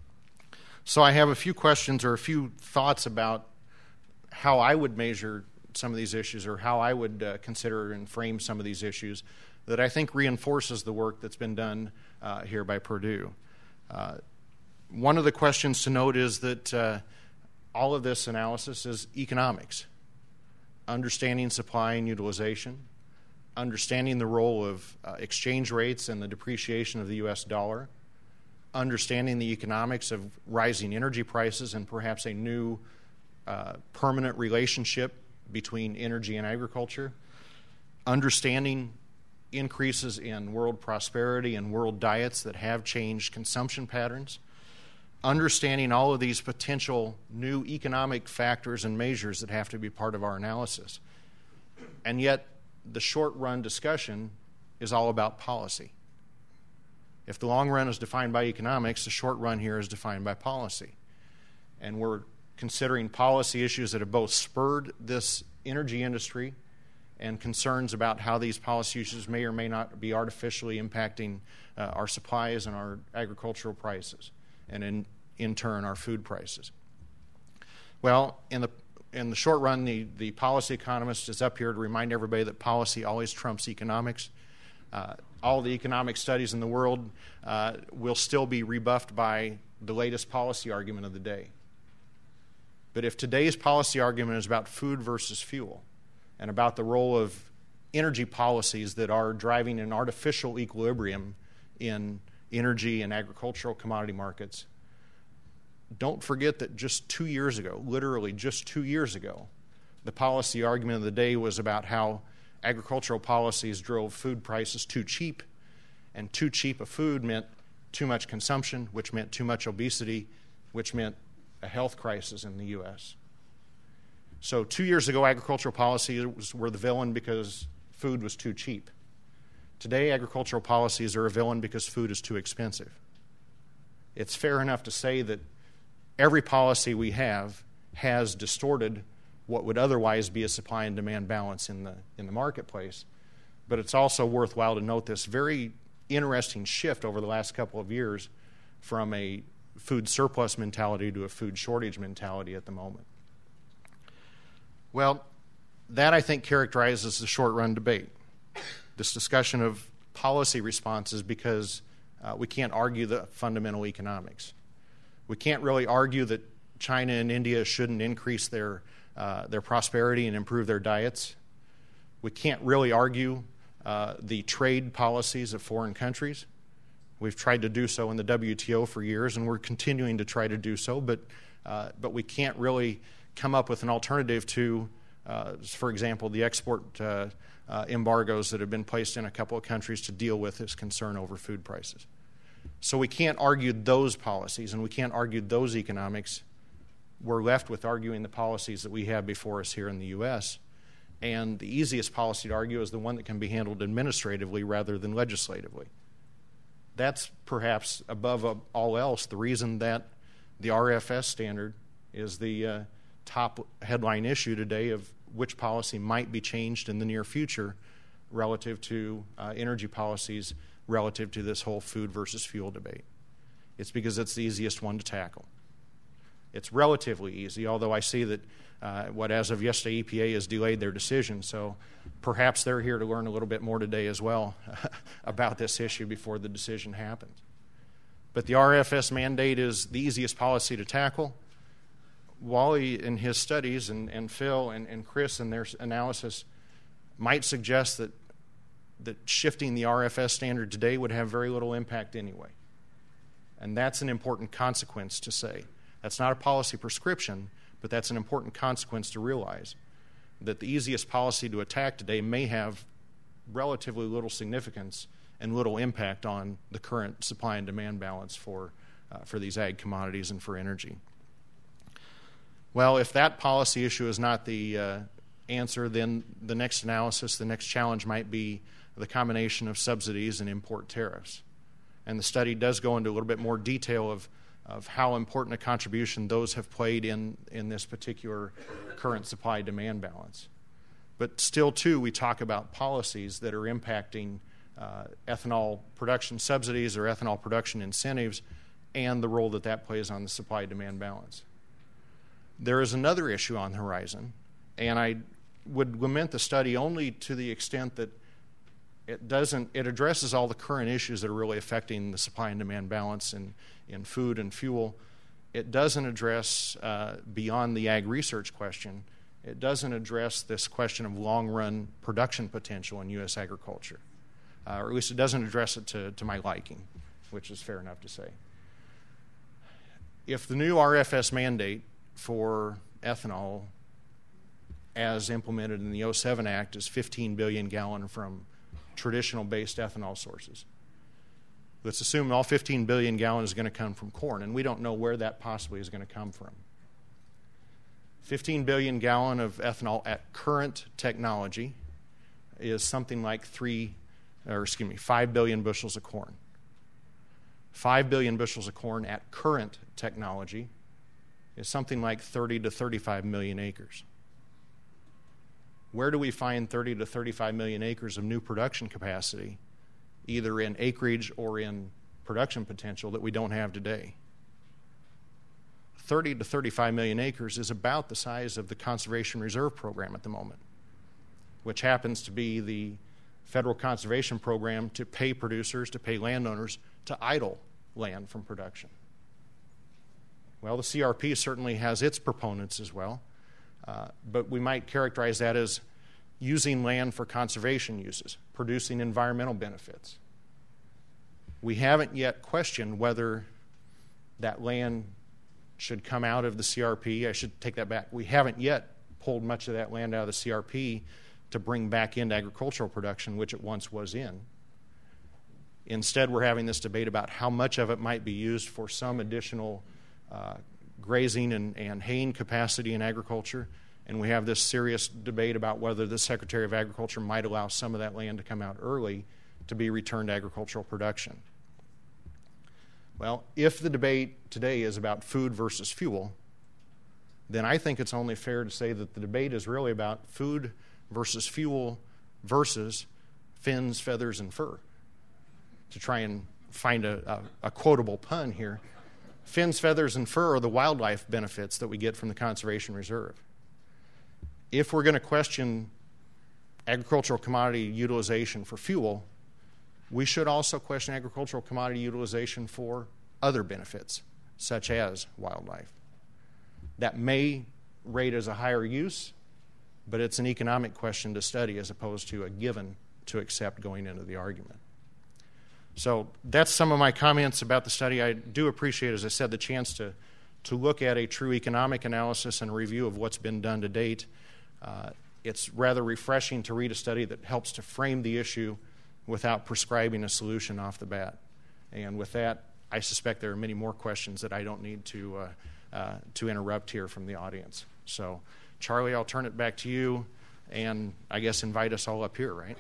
So I have a few questions or a few thoughts about how I would measure some of these issues or how I would consider and frame some of these issues that I think reinforces the work that's been done here by Purdue. One of the questions to note is that all of this analysis is economics. Understanding supply and utilization, understanding the role of exchange rates and the depreciation of the U.S. dollar, understanding the economics of rising energy prices and perhaps a new permanent relationship between energy and agriculture, understanding increases in world prosperity and world diets that have changed consumption patterns, understanding all of these potential new economic factors and measures that have to be part of our analysis. And yet, the short-run discussion is all about policy. If the long run is defined by economics, the short run here is defined by policy. And we're considering policy issues that have both spurred this energy industry and concerns about how these policy issues may or may not be artificially impacting our supplies and our agricultural prices, and in turn our food prices. Well, in the short run, the policy economist is up here to remind everybody that policy always trumps economics. All the economic studies in the world will still be rebuffed by the latest policy argument of the day. But if today's policy argument is about food versus fuel and about the role of energy policies that are driving an artificial equilibrium in energy and agricultural commodity markets, don't forget that just 2 years ago, literally just 2 years ago, the policy argument of the day was about how agricultural policies drove food prices too cheap, and too cheap a food meant too much consumption, which meant too much obesity, which meant a health crisis in the U.S. So 2 years ago, agricultural policies were the villain because food was too cheap. Today, agricultural policies are a villain because food is too expensive. It's fair enough to say that every policy we have has distorted what would otherwise be a supply and demand balance in the marketplace. But it's also worthwhile to note this very interesting shift over the last couple of years from a food surplus mentality to a food shortage mentality at the moment. Well, that I think characterizes the short-run debate. This discussion of policy responses, because we can't argue the fundamental economics. We can't really argue that China and India shouldn't increase their prosperity and improve their diets. We can't really argue the trade policies of foreign countries. We've tried to do so in the WTO for years, and we're continuing to try to do so, but we can't really come up with an alternative to, for example, the export embargoes that have been placed in a couple of countries to deal with this concern over food prices. So we can't argue those policies, and we can't argue those economics. We're left with arguing the policies that we have before us here in the U.S., and the easiest policy to argue is the one that can be handled administratively rather than legislatively. That's perhaps, above all else, the reason that the RFS standard is the top headline issue today of which policy might be changed in the near future relative to energy policies, relative to this whole food versus fuel debate. It's because it's the easiest one to tackle. It's relatively easy, although I see that as of yesterday, EPA has delayed their decision, so perhaps they're here to learn a little bit more today as well about this issue before the decision happens. But the RFS mandate is the easiest policy to tackle. Wally in his studies and Phil and Chris in their analysis might suggest that shifting the RFS standard today would have very little impact anyway. And that's an important consequence to say. That's not a policy prescription, but that's an important consequence to realize, that the easiest policy to attack today may have relatively little significance and little impact on the current supply and demand balance for these ag commodities and for energy. Well, if that policy issue is not the answer, then the next analysis, the next challenge might be the combination of subsidies and import tariffs. And the study does go into a little bit more detail of how important a contribution those have played in this particular current supply-demand balance. But still, too, we talk about policies that are impacting ethanol production subsidies or ethanol production incentives and the role that plays on the supply-demand balance. There is another issue on the horizon, and I would lament the study only to the extent that it addresses all the current issues that are really affecting the supply and demand balance in food and fuel. It doesn't address, beyond the ag research question, it doesn't address this question of long-run production potential in U.S. agriculture. Or at least it doesn't address it to my liking, which is fair enough to say. If the new RFS mandate for ethanol as implemented in the 2007 Act is 15 billion gallon from traditional-based ethanol sources. Let's assume all 15 billion gallon is going to come from corn, and we don't know where that possibly is going to come from. 15 billion gallon of ethanol at current technology is something like 5 billion bushels of corn. 5 billion bushels of corn at current technology is something like 30 to 35 million acres. Where do we find 30 to 35 million acres of new production capacity, either in acreage or in production potential, that we don't have today? 30 to 35 million acres is about the size of the Conservation Reserve Program at the moment, which happens to be the federal conservation program to pay producers, to pay landowners to idle land from production. Well, the CRP certainly has its proponents as well. But we might characterize that as using land for conservation uses, producing environmental benefits. We haven't yet questioned whether that land should come out of the CRP. I should take that back. We haven't yet pulled much of that land out of the CRP to bring back into agricultural production, which it once was in. Instead, we're having this debate about how much of it might be used for some additional grazing and haying capacity in agriculture. And we have this serious debate about whether the Secretary of Agriculture might allow some of that land to come out early to be returned to agricultural production. Well, if the debate today is about food versus fuel, then I think it's only fair to say that the debate is really about food versus fuel versus fins, feathers, and fur. To try and find a quotable pun here, fins, feathers, and fur are the wildlife benefits that we get from the Conservation Reserve. If we're going to question agricultural commodity utilization for fuel, we should also question agricultural commodity utilization for other benefits, such as wildlife. That may rate as a higher use, but it's an economic question to study as opposed to a given to accept going into the argument. So that's some of my comments about the study. I do appreciate, as I said, the chance to look at a true economic analysis and review of what's been done to date. It's rather refreshing to read a study that helps to frame the issue without prescribing a solution off the bat. And with that, I suspect there are many more questions that I don't need to interrupt here from the audience. So, Charlie, I'll turn it back to you, and I guess invite us all up here, right?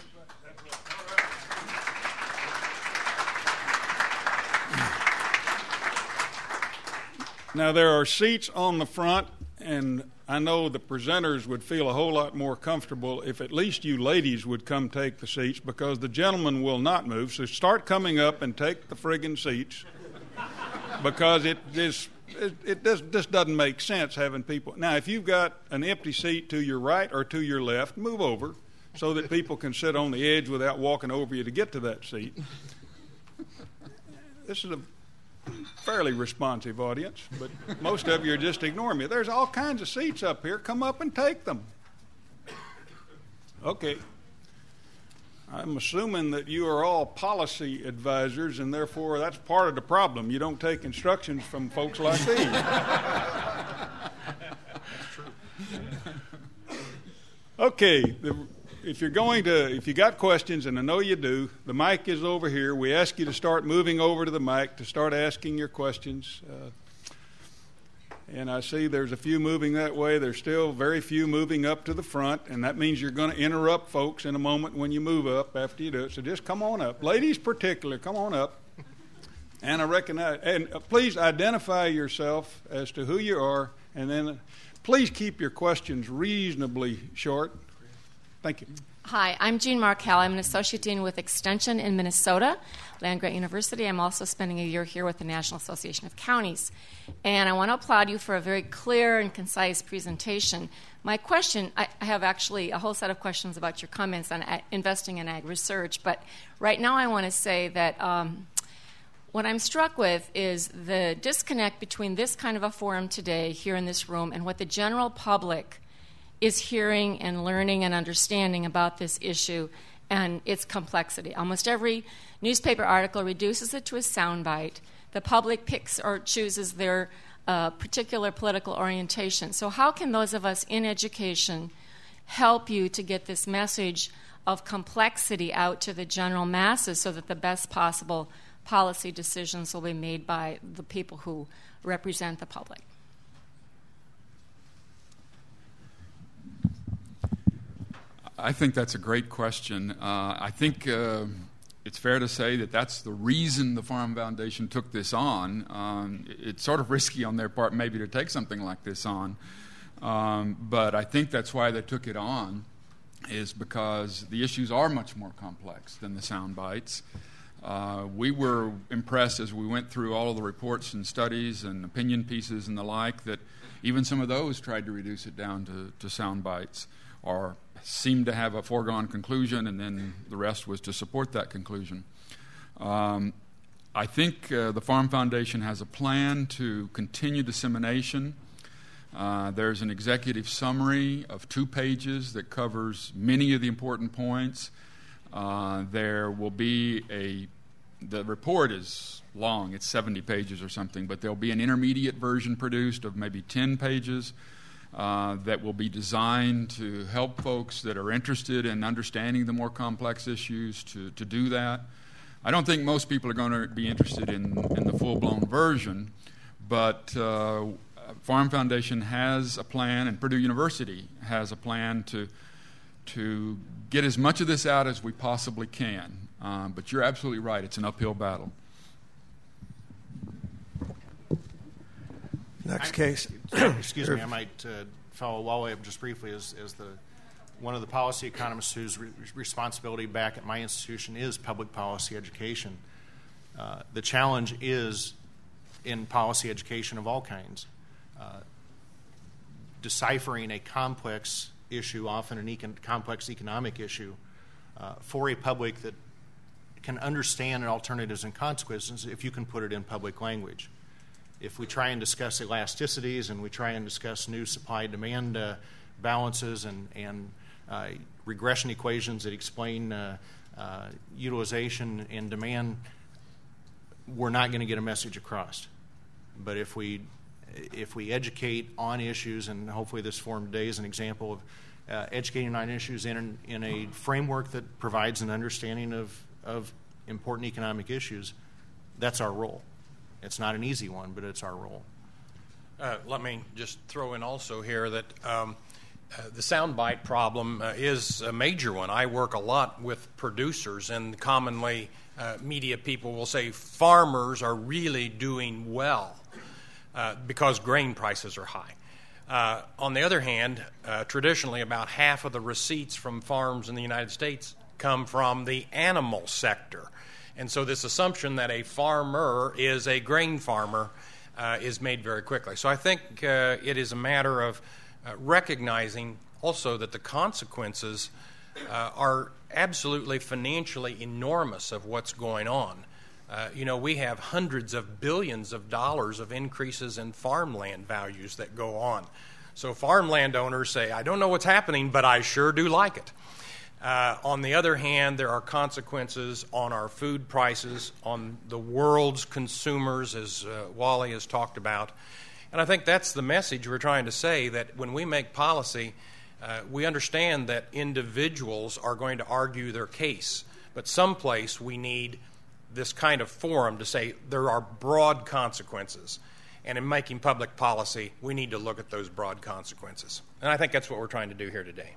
Now, there are seats on the front, and I know the presenters would feel a whole lot more comfortable if at least you ladies would come take the seats, because the gentlemen will not move. So start coming up and take the friggin' seats, because it just doesn't make sense having people. Now, if you've got an empty seat to your right or to your left, move over so that people can sit on the edge without walking over you to get to that seat. This is a fairly responsive audience, but most of you are just ignoring me. There's all kinds of seats up here. Come up and take them. Okay. I'm assuming that you are all policy advisors, and therefore that's part of the problem. You don't take instructions from folks like these. That's true. Okay. If you got questions, and I know you do, the mic is over here. We ask you to start moving over to the mic to start asking your questions. And I see there's a few moving that way. There's still very few moving up to the front, and that means you're going to interrupt folks in a moment when you move up after you do it. So just come on up. Ladies particular, come on up. And I recognize, and please identify yourself as to who you are, and then please keep your questions reasonably short. Thank you. Hi, I'm Jean Markell. I'm an associate dean with Extension in Minnesota, land-grant university. I'm also spending a year here with the National Association of Counties. And I want to applaud you for a very clear and concise presentation. My question, I have actually a whole set of questions about your comments on investing in ag research, but right now I want to say that what I'm struck with is the disconnect between this kind of a forum today here in this room and what the general public is hearing and learning and understanding about this issue and its complexity. Almost every newspaper article reduces it to a soundbite. The public picks or chooses their particular political orientation. So how can those of us in education help you to get this message of complexity out to the general masses so that the best possible policy decisions will be made by the people who represent the public? I think that's a great question. I think it's fair to say that that's the reason the Farm Foundation took this on. It's sort of risky on their part maybe to take something like this on, but I think that's why they took it on, is because the issues are much more complex than the sound bites. We were impressed as we went through all of the reports and studies and opinion pieces and the like that even some of those tried to reduce it down to sound bites, or seemed to have a foregone conclusion, and then the rest was to support that conclusion. I think the Farm Foundation has a plan to continue dissemination. There's an executive summary of 2 pages that covers many of the important points. There will be the report is long, it's 70 pages or something, but there'll be an intermediate version produced of maybe 10 pages. that will be designed to help folks that are interested in understanding the more complex issues to do that. I don't think most people are going to be interested in the full-blown version, but Farm Foundation has a plan, and Purdue University has a plan to get as much of this out as we possibly can. But you're absolutely right. It's an uphill battle. Next case. Excuse me, I might follow Wally up just briefly as one of the policy economists whose responsibility back at my institution is public policy education. The challenge is in policy education of all kinds. Deciphering a complex issue, often a complex economic issue, for a public that can understand alternatives and consequences if you can put it in public language. If we try and discuss elasticities and we try and discuss new supply-demand balances and regression equations that explain utilization and demand, we're not going to get a message across. But if we educate on issues, and hopefully this forum today is an example of educating on issues in a framework that provides an understanding of important economic issues, that's our role. It's not an easy one, but it's our role. Let me just throw in also here that the soundbite problem is a major one. I work a lot with producers, and commonly media people will say farmers are really doing well because grain prices are high. On the other hand, traditionally about half of the receipts from farms in the United States come from the animal sector. And so this assumption that a farmer is a grain farmer is made very quickly. So I think it is a matter of recognizing also that the consequences are absolutely financially enormous of what's going on. We have hundreds of billions of dollars of increases in farmland values that go on. So farmland owners say, I don't know what's happening, but I sure do like it. On the other hand, there are consequences on our food prices, on the world's consumers, as Wally has talked about. And I think that's the message we're trying to say, that when we make policy, we understand that individuals are going to argue their case. But someplace we need this kind of forum to say there are broad consequences. And in making public policy, we need to look at those broad consequences. And I think that's what we're trying to do here today.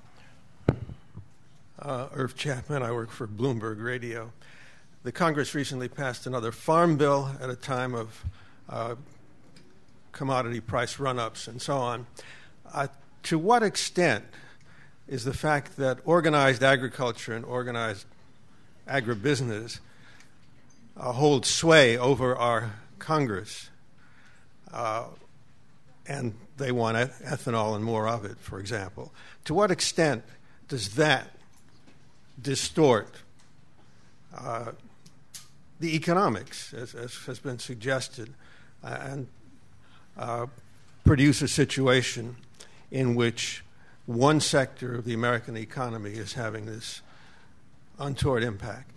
Irv Chapman, I work for Bloomberg Radio. The Congress recently passed another farm bill at a time of commodity price run-ups and so on. To what extent is the fact that organized agriculture and organized agribusiness hold sway over our Congress, and they want ethanol and more of it, for example, to what extent does that distort the economics, as has been suggested, and produce a situation in which one sector of the American economy is having this untoward impact?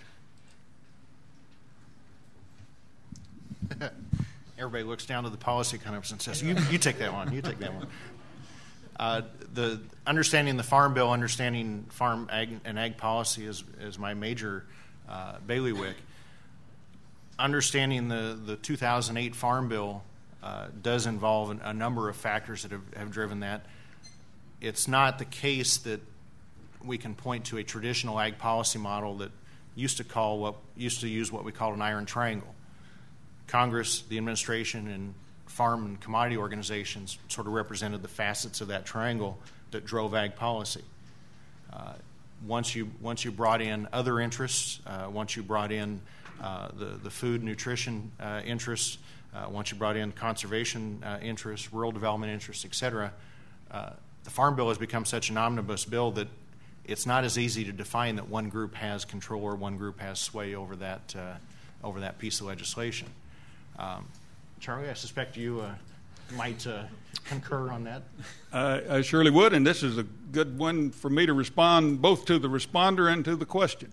Everybody looks down to the policy economists and says, you take that one, you take that one. The understanding the farm bill, understanding farm and ag policy is my major bailiwick. Understanding the 2008 farm bill does involve a number of factors that have driven that. It's not the case that we can point to a traditional ag policy model that used to use what we call an iron triangle. Congress, the administration, and farm and commodity organizations sort of represented the facets of that triangle that drove ag policy. Once you brought in other interests, once you brought in the food nutrition interests, once you brought in conservation interests, rural development interests, etc., the Farm Bill has become such an omnibus bill that it's not as easy to define that one group has control or one group has sway over that piece of legislation. Charlie, I suspect you might concur on that. I surely would, and this is a good one for me to respond both to the responder and to the question.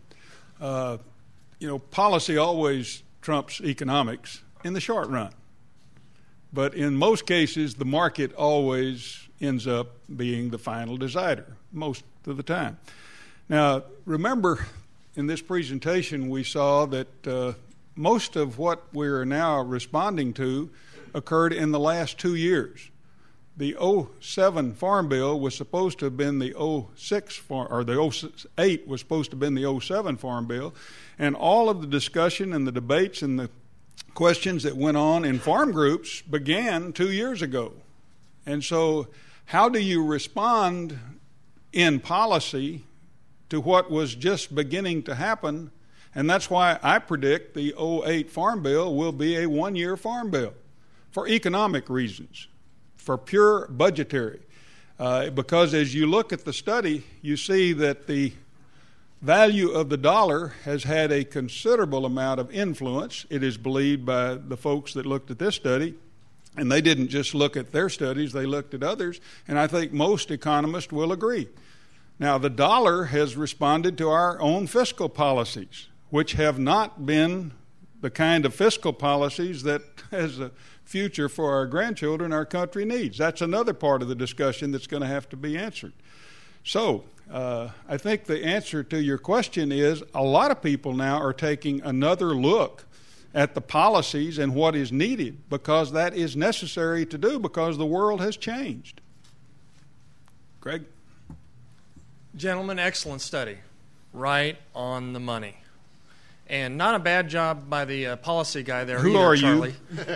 Policy always trumps economics in the short run. But in most cases, the market always ends up being the final decider most of the time. Now, remember, in this presentation we saw that most of what we're now responding to occurred in the last 2 years. The 07 Farm Bill was supposed to have been the 06 or the 08 was supposed to have been the 07 Farm Bill, and all of the discussion and the debates and the questions that went on in farm groups began 2 years ago. And so how do you respond in policy to what was just beginning to happen? And that's why I predict the 08 Farm Bill will be a one-year farm bill for economic reasons, for pure budgetary. Because as you look at the study, you see that the value of the dollar has had a considerable amount of influence, it is believed by the folks that looked at this study. And they didn't just look at their studies, they looked at others. And I think most economists will agree. Now, the dollar has responded to our own fiscal policies, which have not been the kind of fiscal policies that, as a future for our grandchildren, our country needs. That's another part of the discussion that's going to have to be answered. So, I think the answer to your question is a lot of people now are taking another look at the policies and what is needed, because that is necessary to do because the world has changed. Greg? Gentlemen, excellent study. Right on the money. And not a bad job by the policy guy there. Who either, are Charlie. you?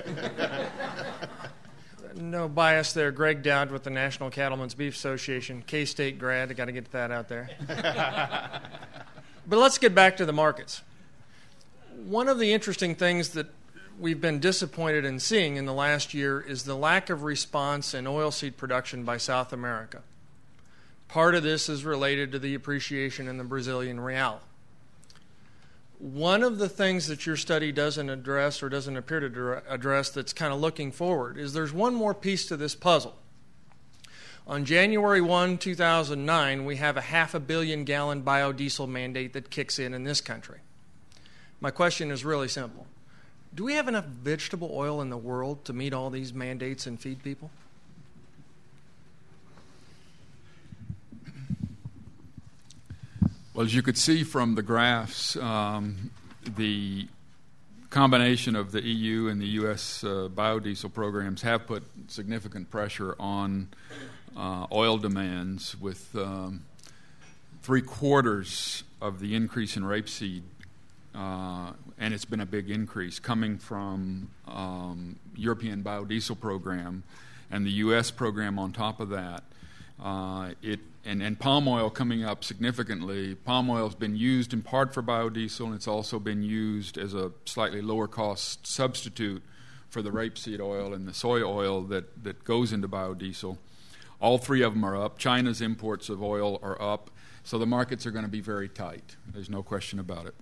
No bias there. Greg Dowd with the National Cattlemen's Beef Association, K-State grad. I got to get that out there. But let's get back to the markets. One of the interesting things that we've been disappointed in seeing in the last year is the lack of response in oilseed production by South America. Part of this is related to the appreciation in the Brazilian real. One of the things that your study doesn't address or doesn't appear to address that's kind of looking forward is there's one more piece to this puzzle. On January 1, 2009, we have a 500 million gallon biodiesel mandate that kicks in this country. My question is really simple. Do we have enough vegetable oil in the world to meet all these mandates and feed people? Well, as you could see from the graphs, the combination of the EU and the U.S. Biodiesel programs have put significant pressure on oil demands, with 3/4 of the increase in rapeseed, and it's been a big increase, coming from European biodiesel program and the U.S. program on top of that. And palm oil coming up significantly. Palm oil has been used in part for biodiesel, and it's also been used as a slightly lower cost substitute for the rapeseed oil and the soy oil that goes into biodiesel. All three of them are up. China's imports of oil are up, so the markets are going to be very tight. There's no question about it.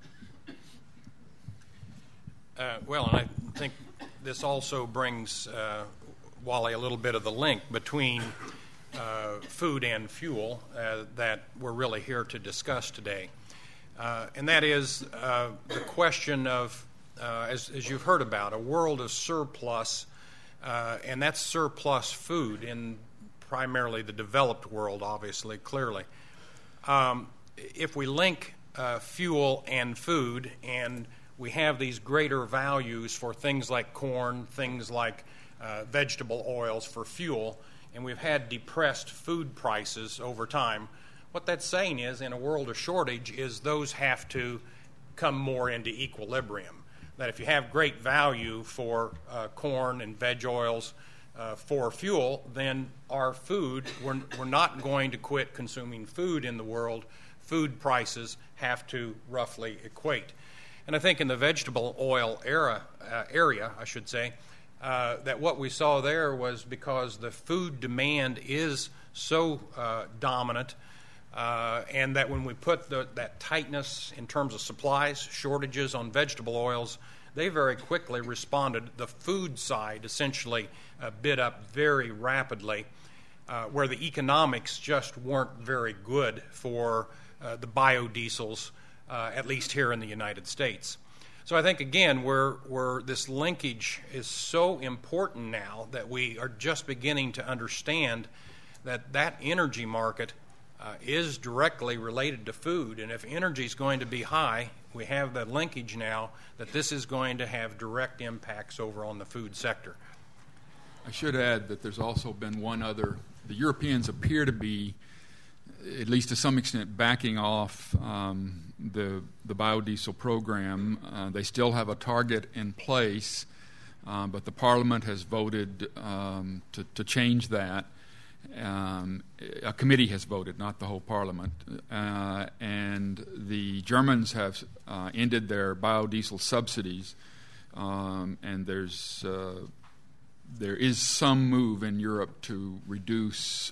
Well, and I think this also brings, Wally, a little bit of the link between food and fuel that we're really here to discuss today. And that is the question of, as you've heard about, a world of surplus, and that's surplus food in primarily the developed world, obviously, clearly. If we link fuel and food, and we have these greater values for things like corn, things like vegetable oils for fuel, and we've had depressed food prices over time, what that's saying is, in a world of shortage, is those have to come more into equilibrium. That if you have great value for corn and veg oils for fuel, then our food, we're not going to quit consuming food in the world. Food prices have to roughly equate. And I think in the vegetable oil area, I should say, that what we saw there was because the food demand is so dominant, and that when we put that tightness in terms of supplies, shortages on vegetable oils, they very quickly responded. The food side essentially bid up very rapidly, where the economics just weren't very good for the biodiesels, at least here in the United States. So I think, again, where this linkage is so important now that we are just beginning to understand that energy market is directly related to food, and if energy is going to be high, we have the linkage now that this is going to have direct impacts over on the food sector. I should add that there's also been one other. The Europeans appear to be, at least to some extent, backing off the biodiesel program. They still have a target in place, but the Parliament has voted to change that. A committee has voted, not the whole Parliament, and the Germans have ended their biodiesel subsidies, and there is some move in Europe to reduce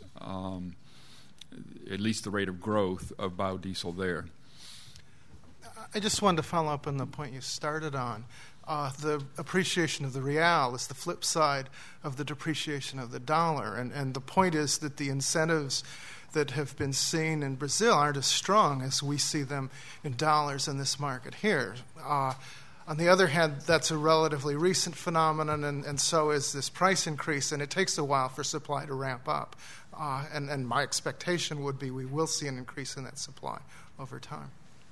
at least the rate of growth of biodiesel there. I just wanted to follow up on the point you started on. The appreciation of the real is the flip side of the depreciation of the dollar. And the point is that the incentives that have been seen in Brazil aren't as strong as we see them in dollars in this market here. On the other hand, that's a relatively recent phenomenon, and so is this price increase, and it takes a while for supply to ramp up. And my expectation would be we will see an increase in that supply over time.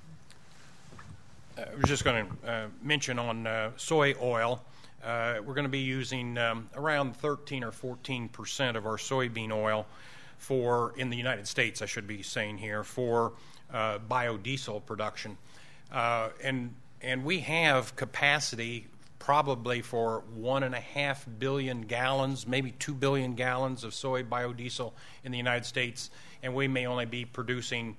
I was just going to mention on soy oil, we're going to be using around 13 or 14% of our soybean oil in the United States, I should be saying here, for biodiesel production. And we have capacity probably for 1.5 billion gallons, maybe 2 billion gallons of soy biodiesel in the United States, and we may only be producing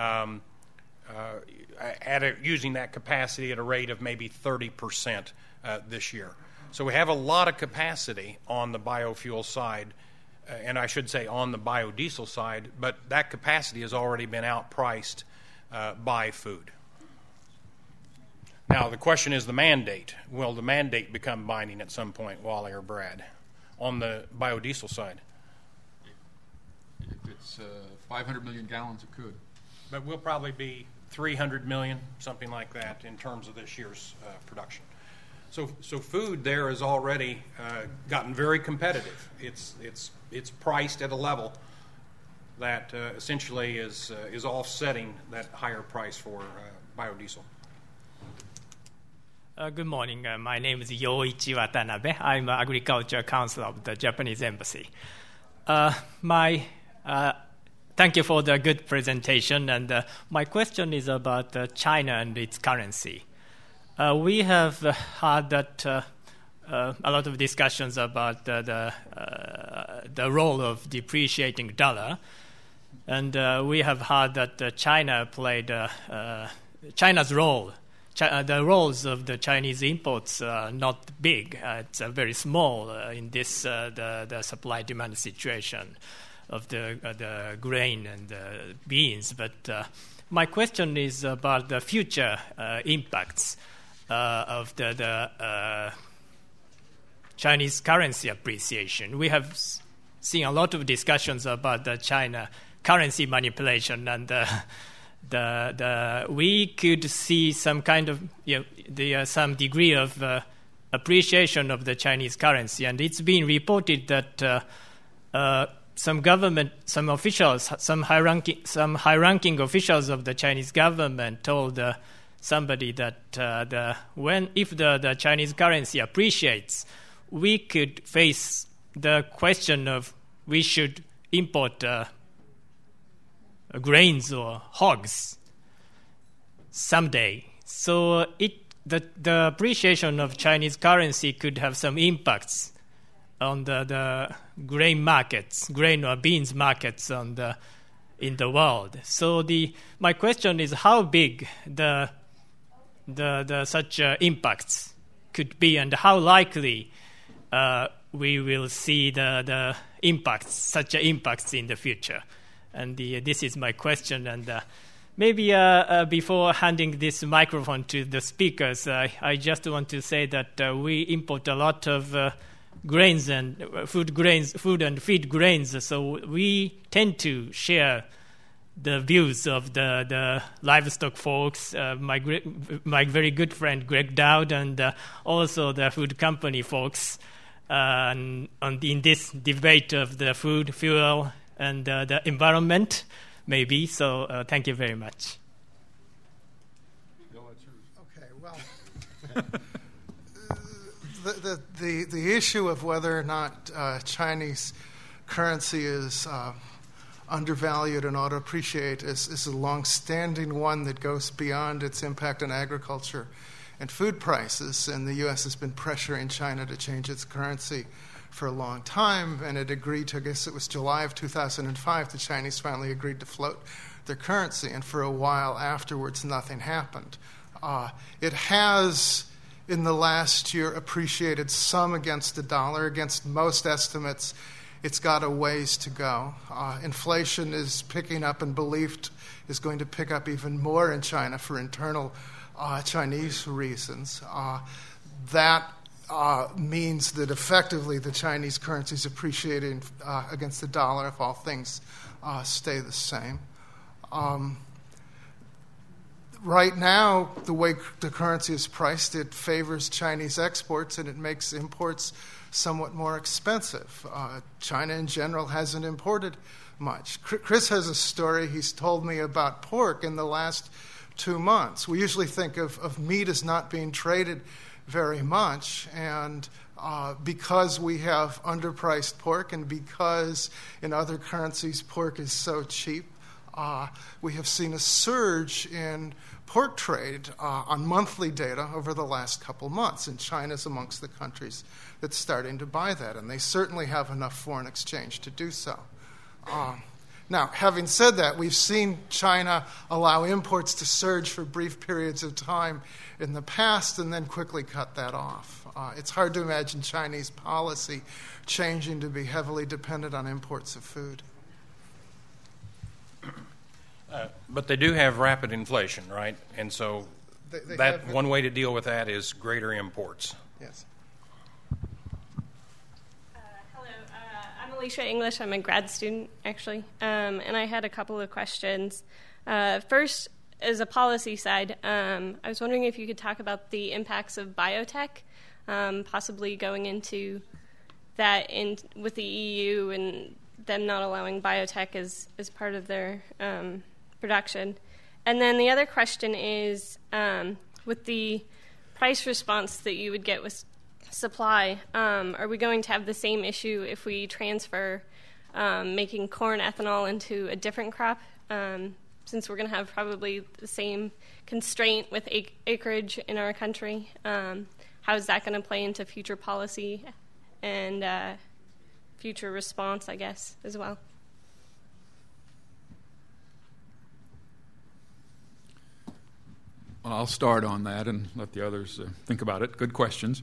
using that capacity at a rate of maybe 30% this year. So we have a lot of capacity on the biofuel side, and I should say on the biodiesel side, but that capacity has already been outpriced by food. Now, the question is the mandate. Will the mandate become binding at some point, Wally or Brad, on the biodiesel side? If it's 500 million gallons, it could. But we'll probably be 300 million, something like that, in terms of this year's production. So food there has already gotten very competitive. It's priced at a level that essentially is offsetting that higher price for biodiesel. Good morning. My name is Yoichi Watanabe. I'm Agriculture Council of the Japanese Embassy. Thank you for the good presentation. And my question is about China and its currency. We have had that a lot of discussions about the role of depreciating dollar, and we have heard that China played China's role. The roles of the Chinese imports are not big. It's very small in this the supply-demand situation of the grain and the beans. But my question is about the future impacts of the Chinese currency appreciation. We have seen a lot of discussions about the China currency manipulation, and we could see some kind of some degree of appreciation of the Chinese currency, and it's been reported that some officials, some high-ranking officials of the Chinese government told somebody that if the Chinese currency appreciates, we could face the question of we should import grains or hogs someday. So the appreciation of Chinese currency could have some impacts on the grain markets, grain or beans markets in the world. So my question is how big the such impacts could be, and how likely we will see the such impacts in the future. And this is my question. And maybe before handing this microphone to the speakers, I just want to say that we import a lot of grains and food and feed grains. So we tend to share the views of the livestock folks, my very good friend Greg Dowd, and also the food company folks, in this debate of the food, fuel, and the environment, maybe. So thank you very much. Okay, well, the issue of whether or not Chinese currency is undervalued and ought to appreciate is a long-standing one that goes beyond its impact on agriculture and food prices. And the U.S. has been pressuring China to change its currency for a long time, and it agreed to, I guess it was July of 2005, the Chinese finally agreed to float their currency, and for a while afterwards nothing happened. It has, in the last year, appreciated some against the dollar. Against most estimates, it's got a ways to go. Inflation is picking up and believed is going to pick up even more in China for internal Chinese reasons. That means that effectively the Chinese currency is appreciating against the dollar if all things stay the same. Right now, the way the currency is priced, it favors Chinese exports and it makes imports somewhat more expensive. China in general hasn't imported much. Chris has a story he's told me about pork in the last 2 months. We usually think of meat as not being traded very much, and because we have underpriced pork and because in other currencies pork is so cheap, we have seen a surge in pork trade on monthly data over the last couple months, and China's amongst the countries that's starting to buy that, and they certainly have enough foreign exchange to do so. Now, having said that, we've seen China allow imports to surge for brief periods of time in the past and then quickly cut that off. It's hard to imagine Chinese policy changing to be heavily dependent on imports of food. But they do have rapid inflation, right? And so that one way to deal with that is greater imports. Yes. I'm Alicia English. I'm a grad student, actually, and I had a couple of questions. First, as a policy side, I was wondering if you could talk about the impacts of biotech, possibly going into that with the EU and them not allowing biotech as part of their production. And then the other question is, with the price response that you would get with supply, are we going to have the same issue if we transfer making corn ethanol into a different crop, since we're going to have probably the same constraint with acreage in our country? How is that going to play into future policy and future response, I guess, as well? Well, I'll start on that and let the others think about it. Good questions.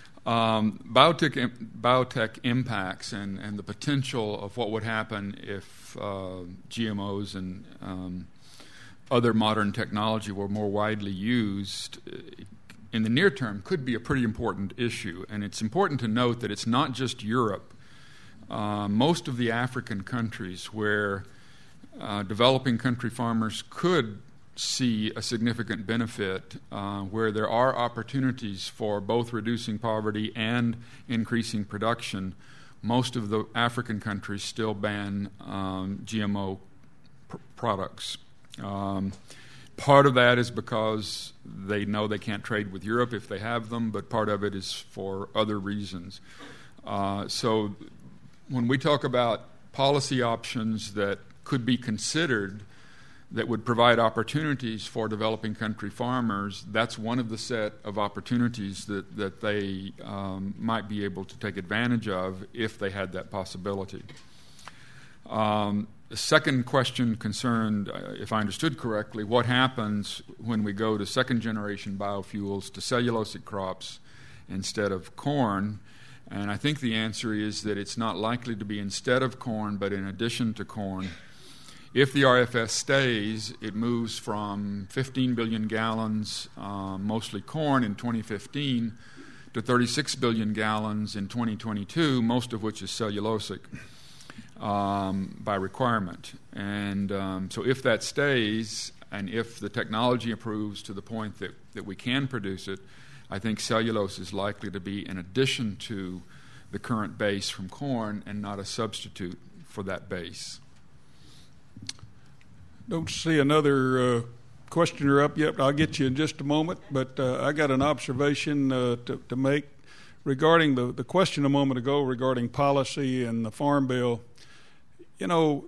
Biotech impacts and the potential of what would happen if GMOs and other modern technology were more widely used in the near term could be a pretty important issue. And it's important to note that it's not just Europe. Most of the African countries where developing country farmers could see a significant benefit, where there are opportunities for both reducing poverty and increasing production, most of the African countries still ban GMO products. Part of that is because they know they can't trade with Europe if they have them, but part of it is for other reasons. So when we talk about policy options that could be considered that would provide opportunities for developing country farmers, that's one of the set of opportunities that they might be able to take advantage of if they had that possibility. The second question concerned, if I understood correctly, what happens when we go to second-generation biofuels, to cellulosic crops instead of corn. And I think the answer is that it's not likely to be instead of corn, but in addition to corn. If the RFS stays, it moves from 15 billion gallons, mostly corn, in 2015 to 36 billion gallons in 2022, most of which is cellulosic by requirement. And so if that stays, and if the technology improves to the point that we can produce it, I think cellulose is likely to be in addition to the current base from corn and not a substitute for that base. Don't see another questioner up yet. I'll get you in just a moment, but I got an observation to make regarding the question a moment ago regarding policy and the Farm Bill. You know,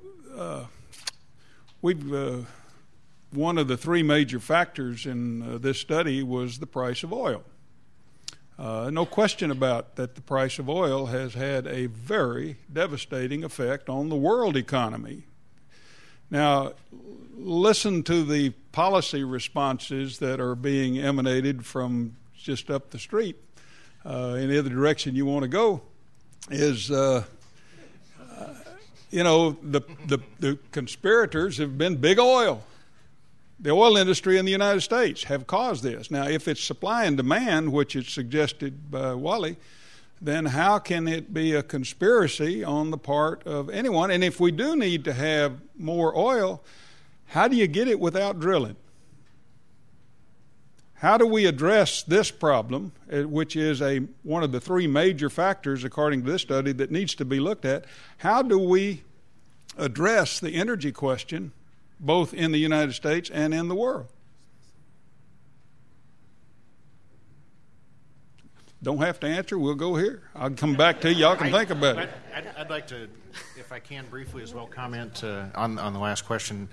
one of the three major factors in this study was the price of oil. No question about that the price of oil has had a very devastating effect on the world economy. Now, listen to the policy responses that are being emanated from just up the street. In the other direction you want to go is, the conspirators have been big oil. The oil industry in the United States have caused this. Now, if it's supply and demand, which is suggested by Wally, then how can it be a conspiracy on the part of anyone? And if we do need to have more oil, how do you get it without drilling? How do we address this problem, which is one of the three major factors, according to this study, that needs to be looked at? How do we address the energy question, both in the United States and in the world? Don't have to answer. We'll go here. I'll come back to you. Y'all can think about it. I'd like to, if I can, briefly as well comment on the last question.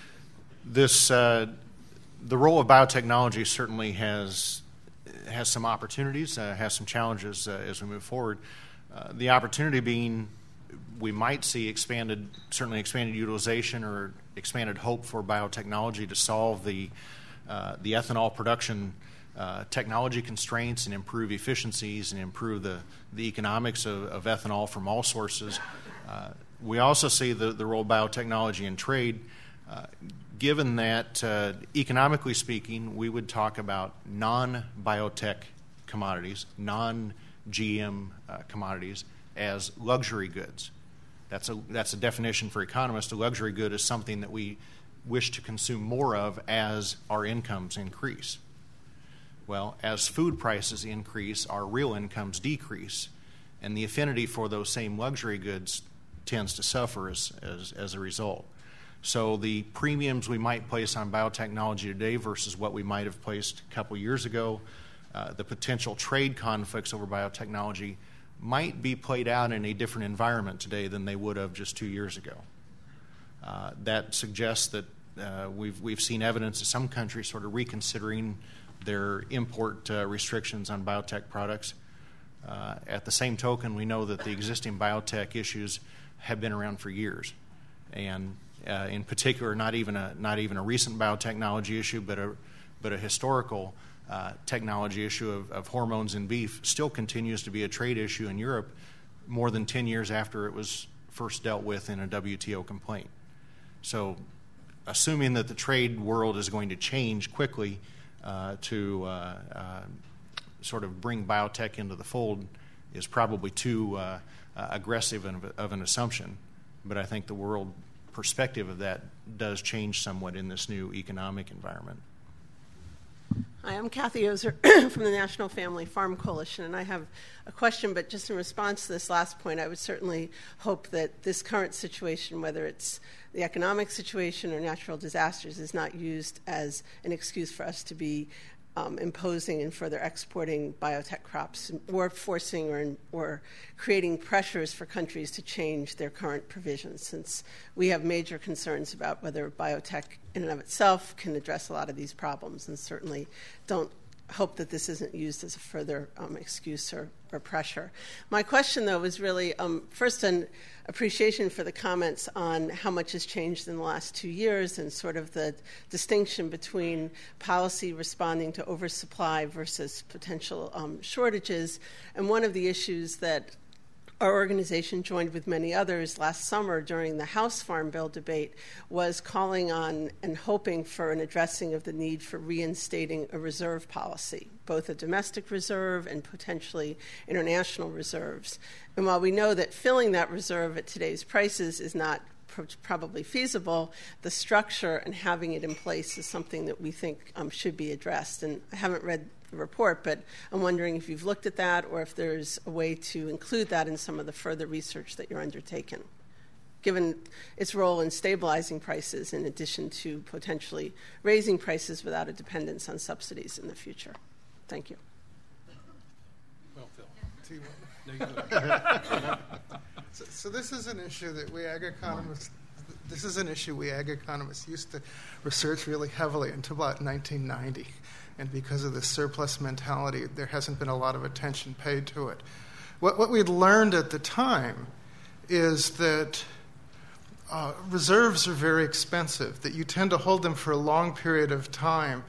The role of biotechnology certainly has some opportunities, has some challenges as we move forward. The opportunity being we might see certainly expanded utilization or expanded hope for biotechnology to solve the ethanol production technology constraints and improve efficiencies and improve the economics of ethanol from all sources. We also see the role of biotechnology in trade, given that economically speaking, we would talk about non-biotech commodities, non-GM commodities as luxury goods. That's a definition for economists. A luxury good is something that we wish to consume more of as our incomes increase. Well, as food prices increase, our real incomes decrease, and the affinity for those same luxury goods tends to suffer as a result. So the premiums we might place on biotechnology today versus what we might have placed a couple years ago, the potential trade conflicts over biotechnology might be played out in a different environment today than they would have just 2 years ago. That suggests that we've seen evidence of some countries sort of reconsidering their import restrictions on biotech products. At the same token, we know that the existing biotech issues have been around for years, and in particular, not even a recent biotechnology issue, but a historical technology issue of hormones in beef still continues to be a trade issue in Europe more than 10 years after it was first dealt with in a WTO complaint. So assuming that the trade world is going to change quickly to sort of bring biotech into the fold is probably too aggressive of an assumption. But I think the world perspective of that does change somewhat in this new economic environment. Hi, I'm Kathy Ozer from the National Family Farm Coalition, and I have a question, but just in response to this last point, I would certainly hope that this current situation, whether it's the economic situation or natural disasters, is not used as an excuse for us to be imposing and further exporting biotech crops or forcing or creating pressures for countries to change their current provisions, since we have major concerns about whether biotech in and of itself can address a lot of these problems, and certainly don't hope that this isn't used as a further excuse or pressure. My question, though, was really first an appreciation for the comments on how much has changed in the last 2 years and sort of the distinction between policy responding to oversupply versus potential shortages. And one of the issues that our organization joined with many others last summer during the House Farm Bill debate was calling on and hoping for an addressing of the need for reinstating a reserve policy, both a domestic reserve and potentially international reserves. And while we know that filling that reserve at today's prices is not probably feasible, the structure and having it in place is something that we think should be addressed. And I haven't read the report, but I'm wondering if you've looked at that or if there's a way to include that in some of the further research that you're undertaking. given its role in stabilizing prices in addition to potentially raising prices without a dependence on subsidies in the future? Thank you. Well, Phil. So this is an issue that we ag economists used to research really heavily until about 1990. And because of the surplus mentality, there hasn't been a lot of attention paid to it. What we'd learned at the time is that reserves are very expensive, that you tend to hold them for a long period of time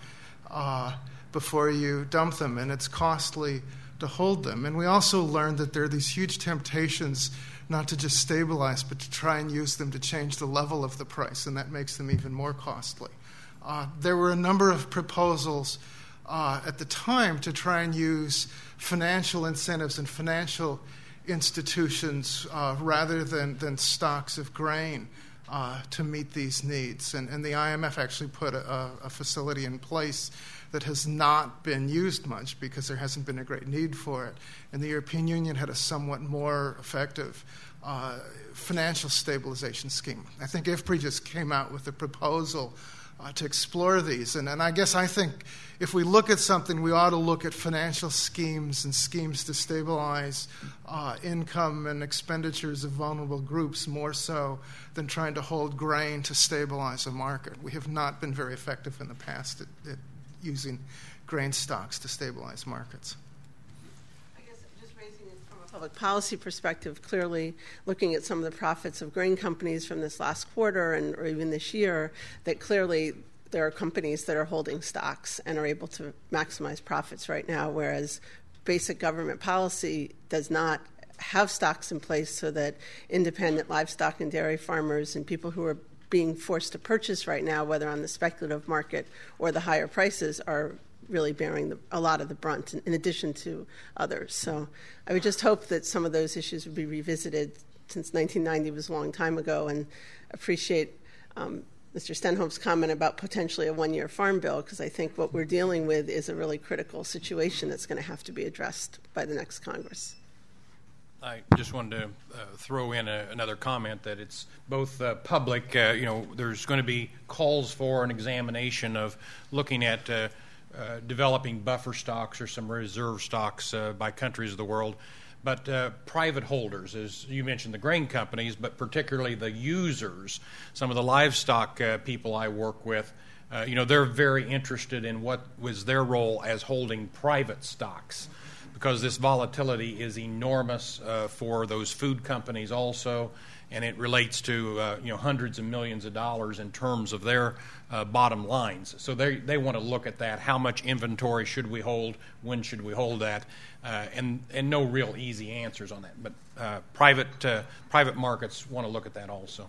before you dump them, and it's costly to hold them. And we also learned that there are these huge temptations not to just stabilize, but to try and use them to change the level of the price, and that makes them even more costly. There were a number of proposals at the time to try and use financial incentives and financial institutions rather than stocks of grain to meet these needs. And the IMF actually put a facility in place that has not been used much because there hasn't been a great need for it. And the European Union had a somewhat more effective financial stabilization scheme. I think IFPRI just came out with a proposal to explore these. And I think if we look at something, we ought to look at financial schemes and schemes to stabilize income and expenditures of vulnerable groups more so than trying to hold grain to stabilize a market. We have not been very effective in the past at using grain stocks to stabilize markets. I guess just raising it from a public policy perspective, clearly looking at some of the profits of grain companies from this last quarter or even this year, that clearly there are companies that are holding stocks and are able to maximize profits right now, whereas basic government policy does not have stocks in place so that independent livestock and dairy farmers and people who are being forced to purchase right now, whether on the speculative market or the higher prices, are really bearing a lot of the brunt in addition to others. So I would just hope that some of those issues would be revisited, since 1990 was a long time ago, and appreciate Mr. Stenholm's comment about potentially a one-year farm bill, because I think what we're dealing with is a really critical situation that's going to have to be addressed by the next Congress. I just wanted to throw in another comment that it's both public, there's going to be calls for an examination of looking at developing buffer stocks or some reserve stocks by countries of the world. But private holders, as you mentioned, the grain companies, but particularly the users, some of the livestock people I work with, they're very interested in what was their role as holding private stocks, because this volatility is enormous for those food companies also, and it relates to hundreds of millions of dollars in terms of their bottom lines. So they want to look at that. How much inventory should we hold? When should we hold that? And no real easy answers on that. But private markets want to look at that also.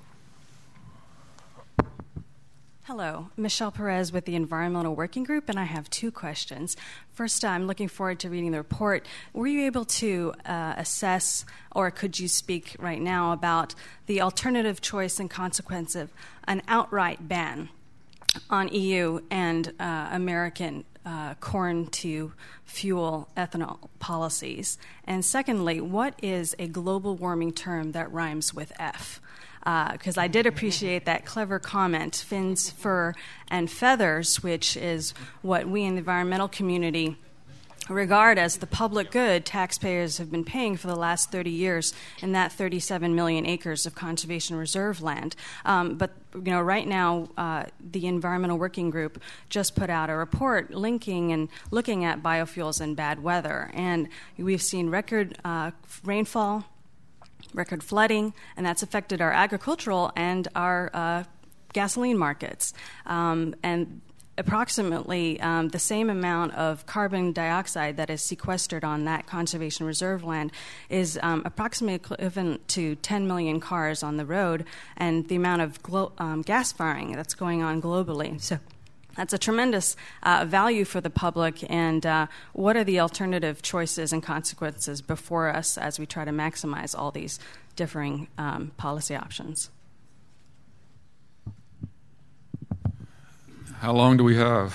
Hello, Michelle Perez with the Environmental Working Group, and I have two questions. First, I'm looking forward to reading the report. Were you able to assess, or could you speak right now about the alternative choice and consequence of an outright ban on EU and American corn to fuel ethanol policies? And secondly, what is a global warming term that rhymes with F? Because I did appreciate that clever comment, fins, fur, and feathers, which is what we in the environmental community regard as the public good taxpayers have been paying for the last 30 years in that 37 million acres of conservation reserve land. But right now, the Environmental Working Group just put out a report linking and looking at biofuels and bad weather. And we've seen record rainfall, record flooding, and that's affected our agricultural and our gasoline markets. And approximately the same amount of carbon dioxide that is sequestered on that conservation reserve land is approximately equivalent to 10 million cars on the road, and the amount of gas firing that's going on globally. So that's a tremendous value for the public, and what are the alternative choices and consequences before us as we try to maximize all these differing policy options? How long do we have?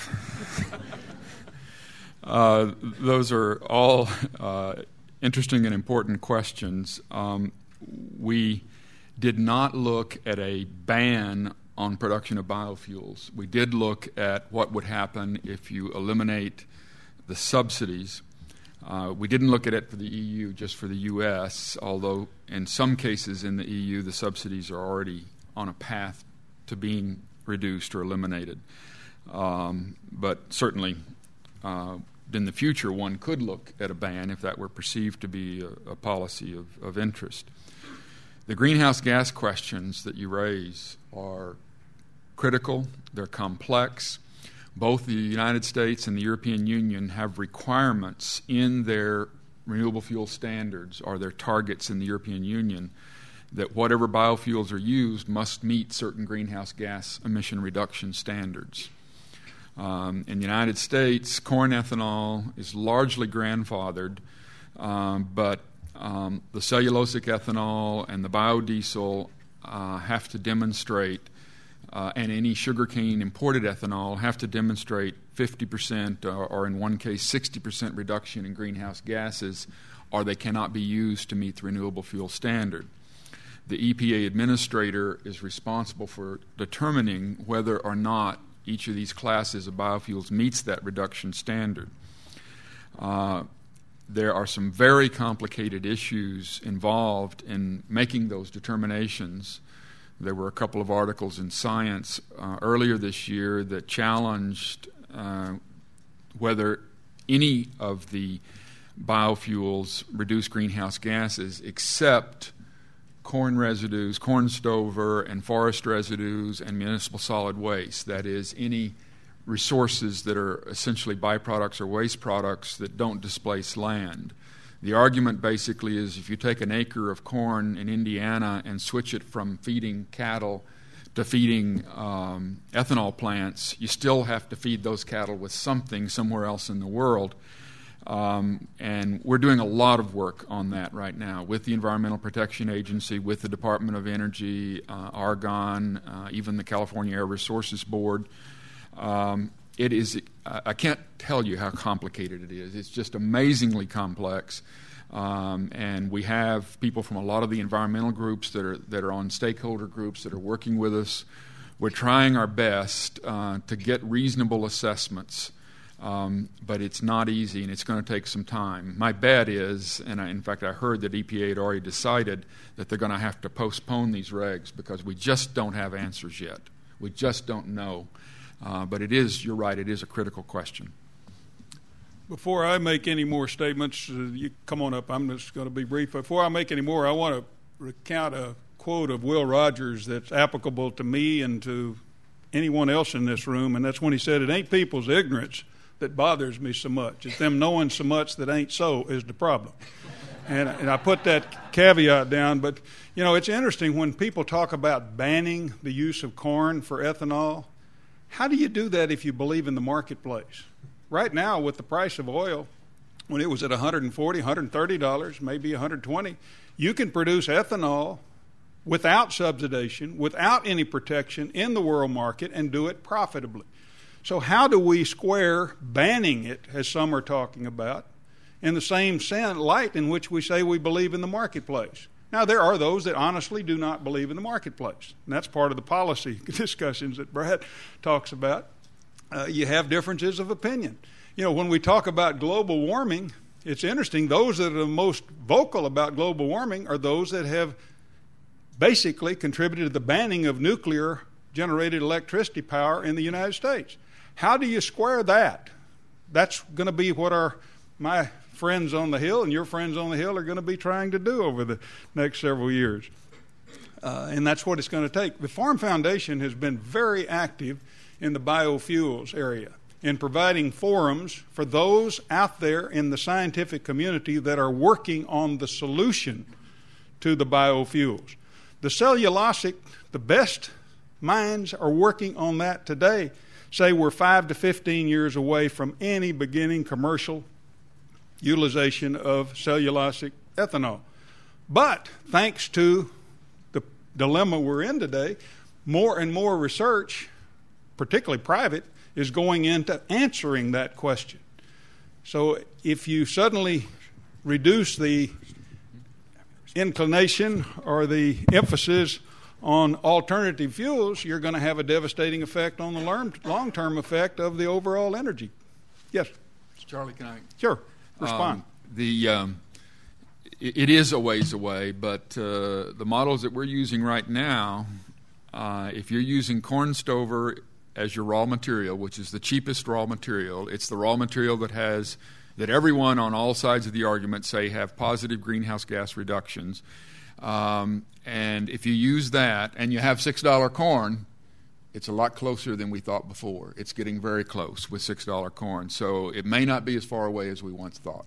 Those are all interesting and important questions. We did not look at a ban on production of biofuels. We did look at what would happen if you eliminate the subsidies. We didn't look at it for the EU, just for the U.S., although in some cases in the EU the subsidies are already on a path to being reduced or eliminated. But certainly in the future one could look at a ban if that were perceived to be a policy of interest. The greenhouse gas questions that you raise are critical, they're complex. Both the United States and the European Union have requirements in their renewable fuel standards, or their targets in the European Union, that whatever biofuels are used must meet certain greenhouse gas emission reduction standards. In the United States, corn ethanol is largely grandfathered, but the cellulosic ethanol and the biodiesel have to demonstrate, and any sugarcane imported ethanol have to demonstrate 50% or in one case 60% reduction in greenhouse gases, or they cannot be used to meet the renewable fuel standard. The EPA administrator is responsible for determining whether or not each of these classes of biofuels meets that reduction standard. There are some very complicated issues involved in making those determinations. There were a couple of articles in Science earlier this year that challenged whether any of the biofuels reduce greenhouse gases except corn residues, corn stover, and forest residues, and municipal solid waste. That is, any resources that are essentially byproducts or waste products that don't displace land. The argument basically is if you take an acre of corn in Indiana and switch it from feeding cattle to feeding ethanol plants, you still have to feed those cattle with something somewhere else in the world. And we're doing a lot of work on that right now with the Environmental Protection Agency, with the Department of Energy, Argonne, even the California Air Resources Board. It is, I can't tell you how complicated it is. It's just amazingly complex. And we have people from a lot of the environmental groups that are on stakeholder groups that are working with us. We're trying our best to get reasonable assessments, but it's not easy and it's going to take some time. My bet is, and in fact I heard that EPA had already decided that they're going to have to postpone these regs because we just don't have answers yet. We just don't know. But it is, you're right, it is a critical question. Before I make any more statements, you come on up, I'm just going to be brief. Before I make any more, I want to recount a quote of Will Rogers that's applicable to me and to anyone else in this room, and that's when he said, "It ain't people's ignorance that bothers me so much. It's them knowing so much that ain't so is the problem." And I put that caveat down, but, you know, it's interesting when people talk about banning the use of corn for ethanol. How do you do that if you believe in the marketplace? Right now, with the price of oil, when it was at $140, $130, maybe $120, you can produce ethanol without subsidization, without any protection in the world market, and do it profitably. So how do we square banning it, as some are talking about, in the same light in which we say we believe in the marketplace? Now, there are those that honestly do not believe in the marketplace, and that's part of the policy discussions that Brad talks about. You have differences of opinion. You know, when we talk about global warming, it's interesting. Those that are the most vocal about global warming are those that have basically contributed to the banning of nuclear-generated electricity power in the United States. How do you square that? That's going to be what my friends on the Hill and your friends on the Hill are going to be trying to do over the next several years. And that's what it's going to take. The Farm Foundation has been very active in the biofuels area in providing forums for those out there in the scientific community that are working on the solution to the biofuels. The cellulosic, the best minds are working on that today. Say we're 5 to 15 years away from any beginning commercial utilization of cellulosic ethanol. But thanks to the dilemma we're in today, more and more research, particularly private, is going into answering that question. So if you suddenly reduce the inclination or the emphasis on alternative fuels, you're going to have a devastating effect on the long-term effect of the overall energy. Yes? Charlie, can I? Sure. Respond. It is a ways away, but the models that we're using right now, if you're using corn stover as your raw material, which is the cheapest raw material, it's the raw material that everyone on all sides of the argument say have positive greenhouse gas reductions. And if you use that and you have $6 corn, it's a lot closer than we thought before. It's getting very close with $6 corn. So it may not be as far away as we once thought.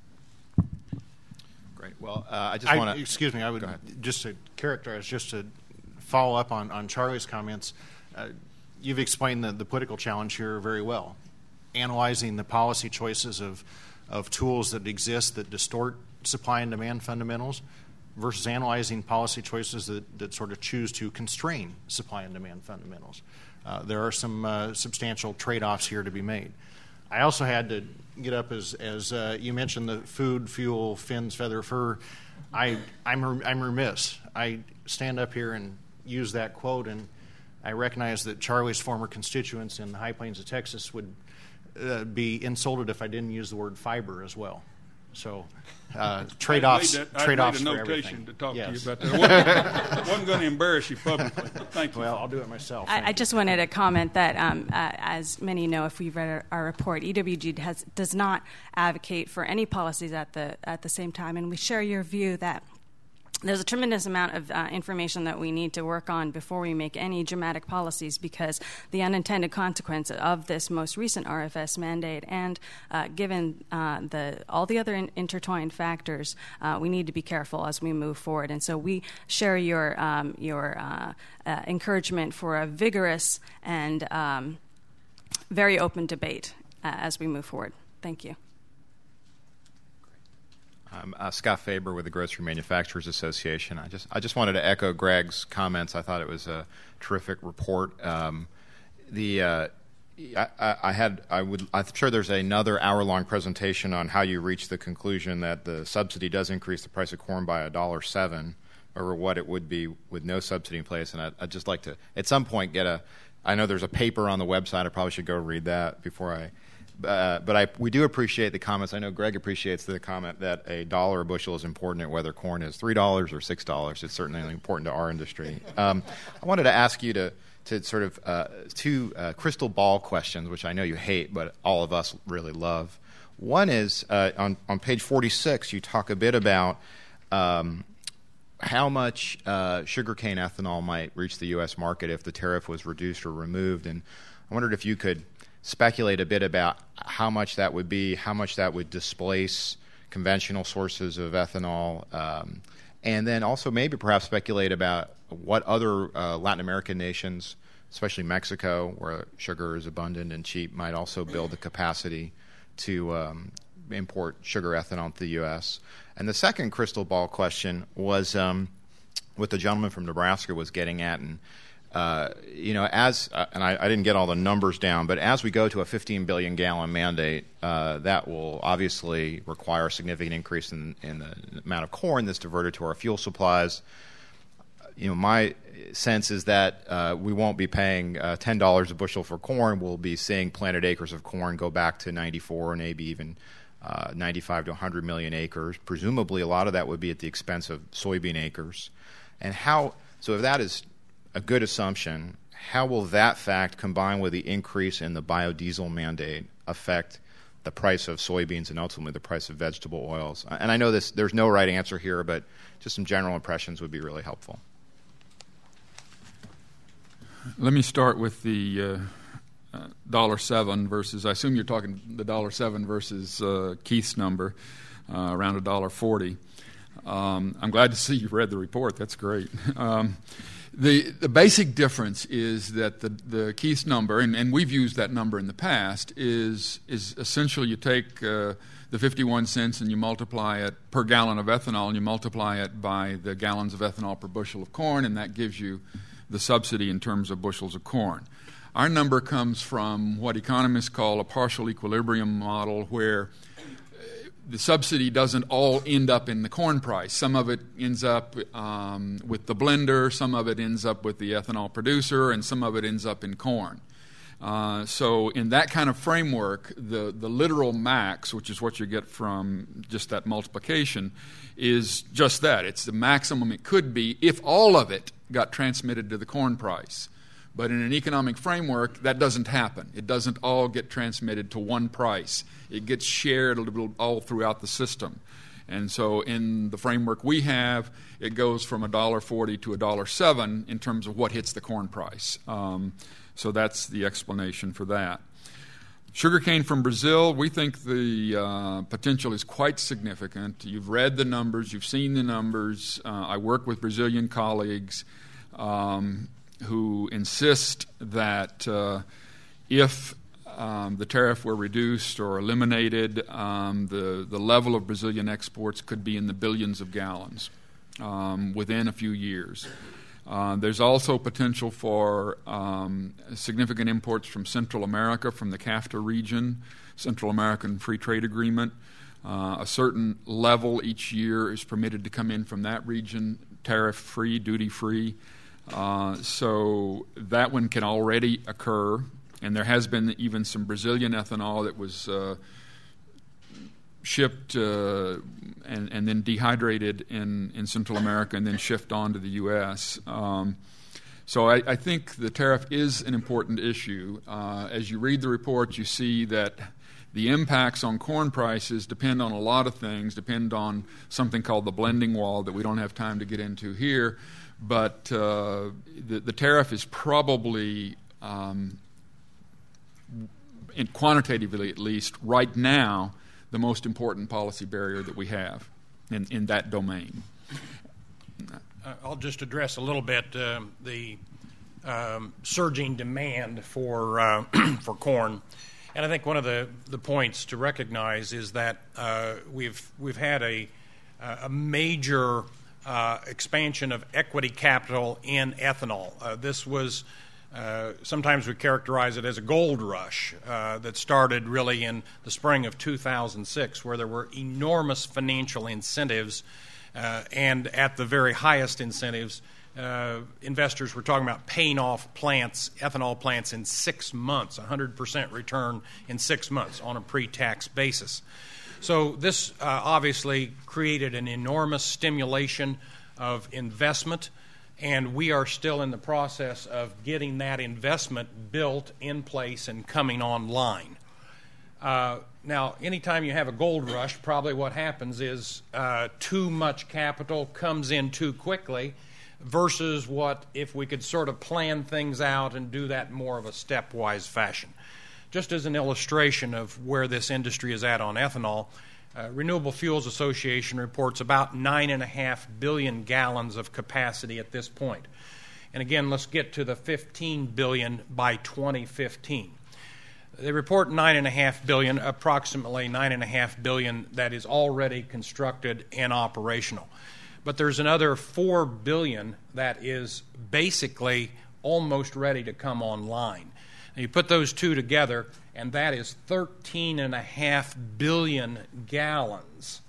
Great. Well, I just want to... Excuse me. I would just to characterize, just to follow up on Charlie's comments. You've explained the political challenge here very well. Analyzing the policy choices of tools that exist that distort supply and demand fundamentals versus analyzing policy choices that sort of choose to constrain supply and demand fundamentals. There are some substantial trade-offs here to be made. I also had to get up as you mentioned the food, fuel, fins, feather, fur. I'm remiss. I stand up here and use that quote, and I recognize that Charlie's former constituents in the High Plains of Texas would be insulted if I didn't use the word fiber as well. So trade-offs for everything. I made a notation to talk to you about that. I wasn't going to embarrass you publicly. Thank you. Well, I'll do it myself. I just wanted to comment that, as many know, if we've read our report, EWG does not advocate for any policies at the same time, and we share your view that there's a tremendous amount of information that we need to work on before we make any dramatic policies, because the unintended consequence of this most recent RFS mandate and given all the other intertwined factors, we need to be careful as we move forward. And so we share your encouragement for a vigorous and very open debate as we move forward. Thank you. I'm Scott Faber with the Grocery Manufacturers Association. I just wanted to echo Greg's comments. I thought it was a terrific report. I'm sure there's another hour-long presentation on how you reach the conclusion that the subsidy does increase the price of corn by $1.07 over what it would be with no subsidy in place. And I'd just like to, at some point, I know there's a paper on the website. I probably should go read that before I. But we do appreciate the comments. I know Greg appreciates the comment that $1 a bushel is important, whether corn is $3 or $6. It's certainly important to our industry. I wanted to ask you to sort of two crystal ball questions, which I know you hate, but all of us really love. One is on page 46, you talk a bit about how much sugarcane ethanol might reach the U.S. market if the tariff was reduced or removed. And I wondered if you could speculate a bit about how much that would be, how much that would displace conventional sources of ethanol, and then also maybe perhaps speculate about what other Latin American nations, especially Mexico, where sugar is abundant and cheap, might also build the capacity to import sugar ethanol to the U.S. And the second crystal ball question was what the gentleman from Nebraska was getting at, and I didn't get all the numbers down, but as we go to a 15 billion gallon mandate, that will obviously require a significant increase in the amount of corn that's diverted to our fuel supplies. My sense is that we won't be paying $10 a bushel for corn. We'll be seeing planted acres of corn go back to 94, maybe even 95 to 100 million acres. Presumably, a lot of that would be at the expense of soybean acres. And so if that is a good assumption, how will that fact combined with the increase in the biodiesel mandate affect the price of soybeans and ultimately the price of vegetable oils? And I know there's no right answer here, but just some general impressions would be really helpful. Let me start with the $1.07 versus, I assume you're talking the $1.07 versus Keith's number, around $1.40. I'm glad to see you've read the report. That's great. The basic difference is that the Keith's number, and we've used that number in the past, is essentially you take the 51 cents and you multiply it per gallon of ethanol and you multiply it by the gallons of ethanol per bushel of corn, and that gives you the subsidy in terms of bushels of corn. Our number comes from what economists call a partial equilibrium model, where the subsidy doesn't all end up in the corn price. Some of it ends up with the blender, some of it ends up with the ethanol producer, and some of it ends up in corn. So in that kind of framework, the literal max, which is what you get from just that multiplication, is just that. It's the maximum it could be if all of it got transmitted to the corn price. But in an economic framework, that doesn't happen. It doesn't all get transmitted to one price. It gets shared a little all throughout the system. And so in the framework we have, it goes from $1.40 to $1.07 in terms of what hits the corn price. So that's the explanation for that. Sugarcane from Brazil, we think the potential is quite significant. You've read the numbers. You've seen the numbers. I work with Brazilian colleagues who insist that if the tariff were reduced or eliminated, the level of Brazilian exports could be in the billions of gallons within a few years. There's also potential for significant imports from Central America, from the CAFTA region, Central American Free Trade Agreement. A certain level each year is permitted to come in from that region, tariff-free, duty-free. So that one can already occur. And there has been even some Brazilian ethanol that was shipped and then dehydrated in Central America and then shipped on to the U.S. So I think the tariff is an important issue. As you read the report, you see that the impacts on corn prices depend on a lot of things, depend on something called the blending wall that we don't have time to get into here. But the tariff is probably, quantitatively at least, right now, the most important policy barrier that we have in that domain. I'll just address a little bit the surging demand for corn, and I think one of the points to recognize is that we've had a major expansion of equity capital in ethanol. This was sometimes we characterize it as a gold rush that started really in the spring of 2006, where there were enormous financial incentives, and at the very highest incentives, investors were talking about paying off plants, ethanol plants, in 6 months, 100% return in 6 months on a pre-tax basis. So this obviously created an enormous stimulation of investment, and we are still in the process of getting that investment built in place and coming online. Now, anytime you have a gold rush, probably what happens is too much capital comes in too quickly versus what if we could sort of plan things out and do that in more of a stepwise fashion. Just as an illustration of where this industry is at on ethanol, Renewable Fuels Association reports about 9.5 billion gallons of capacity at this point. And again, let's get to the 15 billion by 2015. They report 9.5 billion, approximately 9.5 billion that is already constructed and operational. But there's another 4 billion that is basically almost ready to come online. Now you put those two together, and that is 13.5 billion gallons.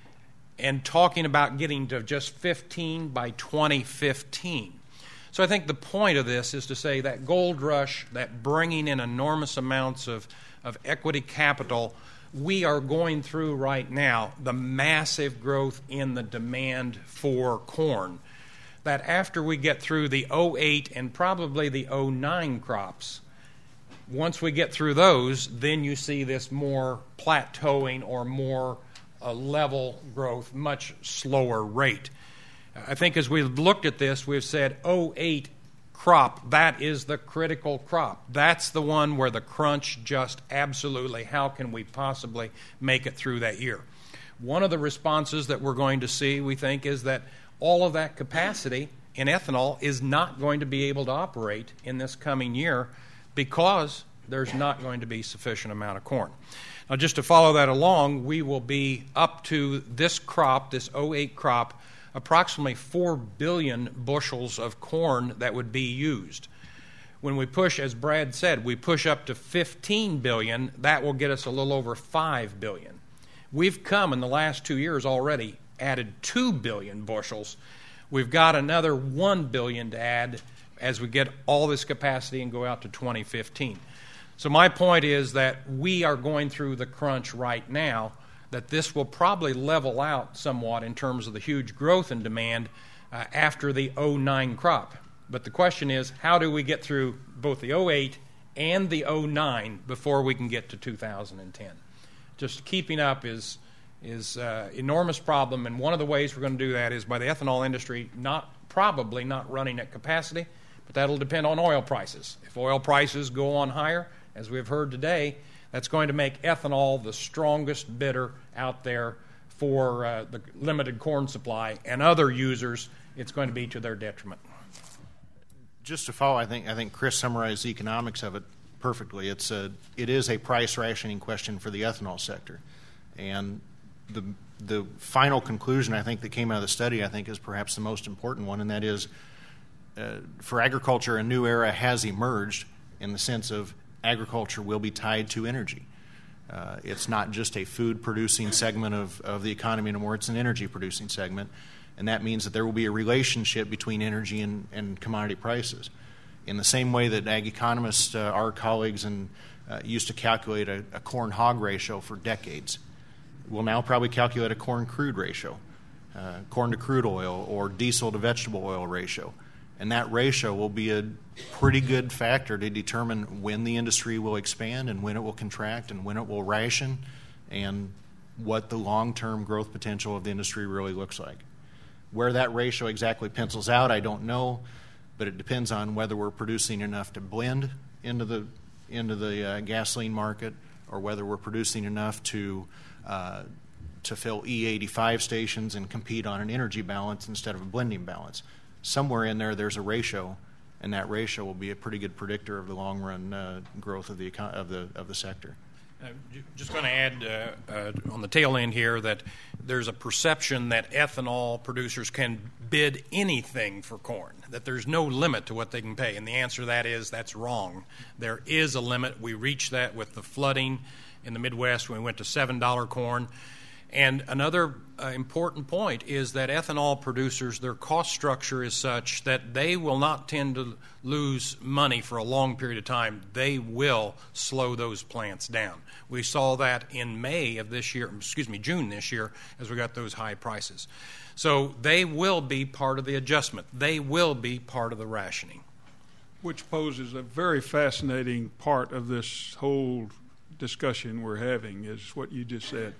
And talking about getting to just 15 by 2015. So I think the point of this is to say that gold rush, that bringing in enormous amounts of equity capital, we are going through right now the massive growth in the demand for corn, that after we get through the 08 and probably the 09 crops, once we get through those, then you see this more plateauing or more level growth, much slower rate. I think as we've looked at this, we've said 08 crop, that is the critical crop. That's the one where the crunch just absolutely, how can we possibly make it through that year? One of the responses that we're going to see, we think, is that all of that capacity in ethanol is not going to be able to operate in this coming year because there's not going to be sufficient amount of corn. Now, just to follow that along, we will be up to this crop, this 08 crop, approximately 4 billion bushels of corn that would be used. When we push, as Brad said, we push up to 15 billion, that will get us a little over 5 billion. We've come in the last 2 years already, added 2 billion bushels. We've got another 1 billion to add as we get all this capacity and go out to 2015. So my point is that we are going through the crunch right now, that this will probably level out somewhat in terms of the huge growth in demand after the 09 crop. But the question is, how do we get through both the 08 and the 09 before we can get to 2010? Just keeping up is enormous problem, and one of the ways we're going to do that is by the ethanol industry probably not running at capacity, but that'll depend on oil prices. If oil prices go on higher, as we've heard today, that's going to make ethanol the strongest bidder out there for the limited corn supply, and other users, it's going to be to their detriment. Just to follow, I think Chris summarized the economics of it perfectly. It is a price rationing question for the ethanol sector, and the final conclusion I think that came out of the study I think is perhaps the most important one, and that is for agriculture a new era has emerged in the sense of agriculture will be tied to energy. It's not just a food-producing segment of the economy anymore, it's an energy-producing segment, and that means that there will be a relationship between energy and commodity prices. In the same way that ag economists, our colleagues, used to calculate a corn-hog ratio for decades, we'll now probably calculate a corn-crude ratio, corn to crude oil or diesel to vegetable oil ratio. And that ratio will be a pretty good factor to determine when the industry will expand and when it will contract and when it will ration and what the long-term growth potential of the industry really looks like. Where that ratio exactly pencils out, I don't know, but it depends on whether we're producing enough to blend into the gasoline market or whether we're producing enough to fill E85 stations and compete on an energy balance instead of a blending balance. Somewhere in there's a ratio, and that ratio will be a pretty good predictor of the long-run growth of the sector. Just going to add on the tail end here that there's a perception that ethanol producers can bid anything for corn, that there's no limit to what they can pay, and the answer to that is that's wrong. There is a limit. We reached that with the flooding in the Midwest when we went to $7 corn. And another important point is that ethanol producers, their cost structure is such that they will not tend to lose money for a long period of time. They will slow those plants down. We saw that in June this year, as we got those high prices. So they will be part of the adjustment. They will be part of the rationing. Which poses a very fascinating part of this whole discussion we're having, is what you just said.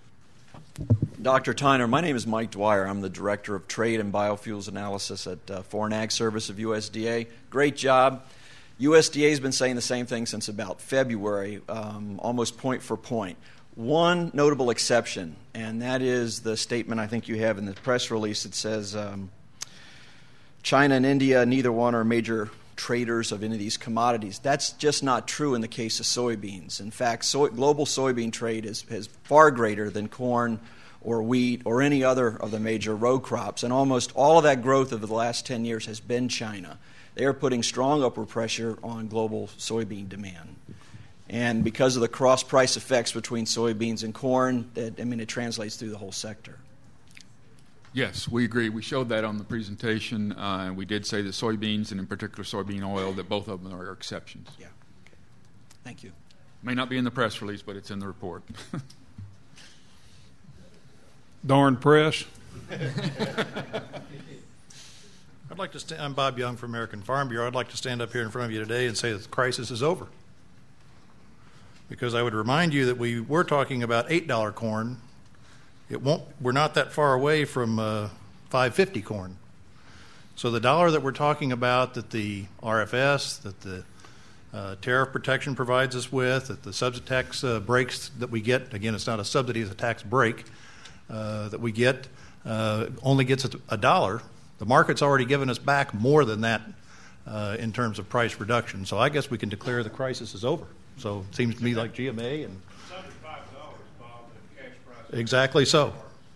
Dr. Tyner, my name is Mike Dwyer. I'm the Director of Trade and Biofuels Analysis at Foreign Ag Service of USDA. Great job. USDA has been saying the same thing since about February, almost point for point. One notable exception, and that is the statement I think you have in the press release that says China and India, neither one are major traders of any of these commodities. That's just not true in the case of soybeans. In fact, global soybean trade is far greater than corn or wheat or any other of the major row crops, and almost all of that growth over the last 10 years has been China. They are putting strong upward pressure on global soybean demand. And because of the cross-price effects between soybeans and corn, it translates through the whole sector. Yes, we agree. We showed that on the presentation. We did say that soybeans, and in particular soybean oil, that both of them are exceptions. Yeah. Okay. Thank you. May not be in the press release, but it's in the report. Darn press. I'm Bob Young from American Farm Bureau. I'd like to stand up here in front of you today and say that the crisis is over. Because I would remind you that we were talking about $8 corn. We're not that far away from $5.50 corn. So the dollar that we're talking about, that the RFS, that the tariff protection provides us with, that the subsidy tax breaks that we get, again, it's not a subsidy, it's a tax break that we get, only gets us $1. The market's already given us back more than that in terms of price reduction. So I guess we can declare the crisis is over. So it seems to me like GMA and Exactly so.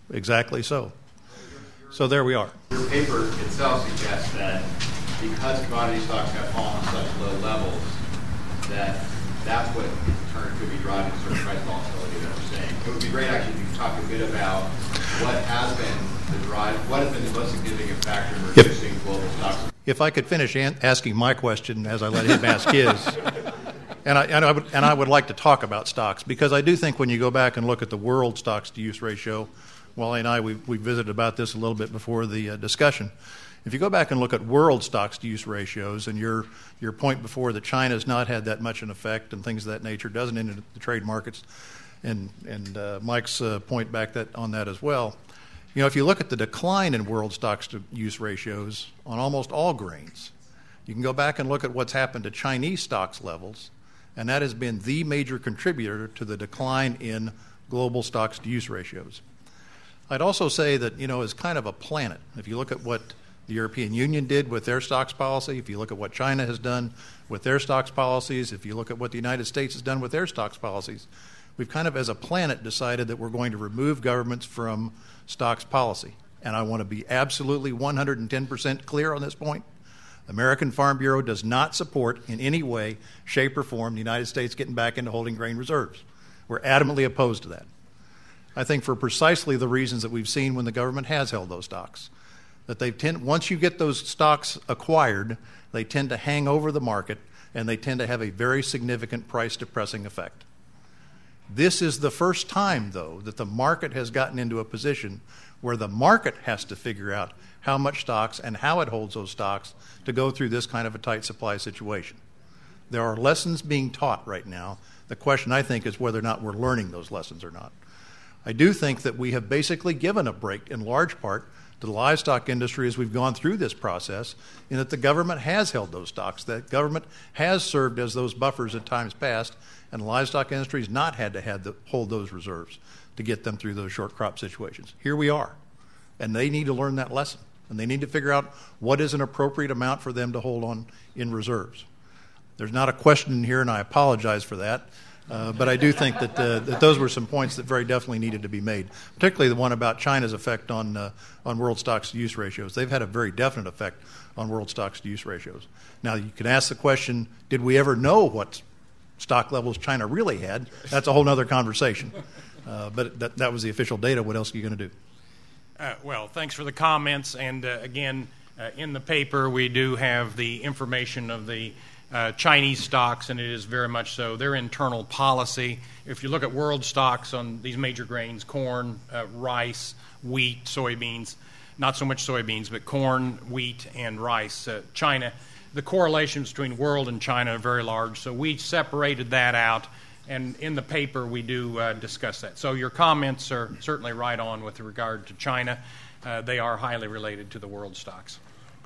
So there we are. Your paper itself suggests that because commodity stocks have fallen to such low levels, that's what turn could be driving sort of price volatility that we're seeing. It would be great actually if you could talk a bit about what has been the most significant factor in reducing global stocks. If I could finish asking my question as I let him ask his. And I would like to talk about stocks, because I do think when you go back and look at the world stocks-to-use ratio, Wally and I, we visited about this a little bit before the discussion. If you go back and look at world stocks-to-use ratios, and your point before that China has not had that much an effect and things of that nature doesn't enter the trade markets, and Mike's point back on that as well. You know, if you look at the decline in world stocks-to-use ratios on almost all grains, you can go back and look at what's happened to Chinese stocks levels, and that has been the major contributor to the decline in global stocks-to-use ratios. I'd also say that, you know, as kind of a planet, if you look at what the European Union did with their stocks policy, if you look at what China has done with their stocks policies, if you look at what the United States has done with their stocks policies, we've kind of as a planet decided that we're going to remove governments from stocks policy. And I want to be absolutely 110% clear on this point. American Farm Bureau does not support in any way, shape, or form the United States getting back into holding grain reserves. We're adamantly opposed to that. I think for precisely the reasons that we've seen when the government has held those stocks. That once you get those stocks acquired, they tend to hang over the market, and they tend to have a very significant price depressing effect. This is the first time, though, that the market has gotten into a position where the market has to figure out how much stocks and how it holds those stocks to go through this kind of a tight supply situation. There are lessons being taught right now. The question, I think, is whether or not we're learning those lessons or not. I do think that we have basically given a break, in large part, to the livestock industry as we've gone through this process, in that the government has held those stocks, that government has served as those buffers at times past, and the livestock industry has not had to hold those reserves to get them through those short crop situations. Here we are, and they need to learn that lesson, and they need to figure out what is an appropriate amount for them to hold on in reserves. There's not a question in here, and I apologize for that. But I do think that those were some points that very definitely needed to be made, particularly the one about China's effect on world stocks-to-use ratios. They've had a very definite effect on world stocks-to-use ratios. Now, you can ask the question, did we ever know what stock levels China really had? That's a whole other conversation. But that was the official data. What else are you going to do? Well, thanks for the comments. And again, in the paper, we do have the information of the Chinese stocks, and it is very much so their internal policy. If you look at world stocks on these major grains, corn, rice, wheat, soybeans, not so much soybeans, but corn, wheat, and rice, China, the correlations between world and China are very large. So we separated that out, and in the paper we do discuss that. So your comments are certainly right on with regard to China. They are highly related to the world stocks.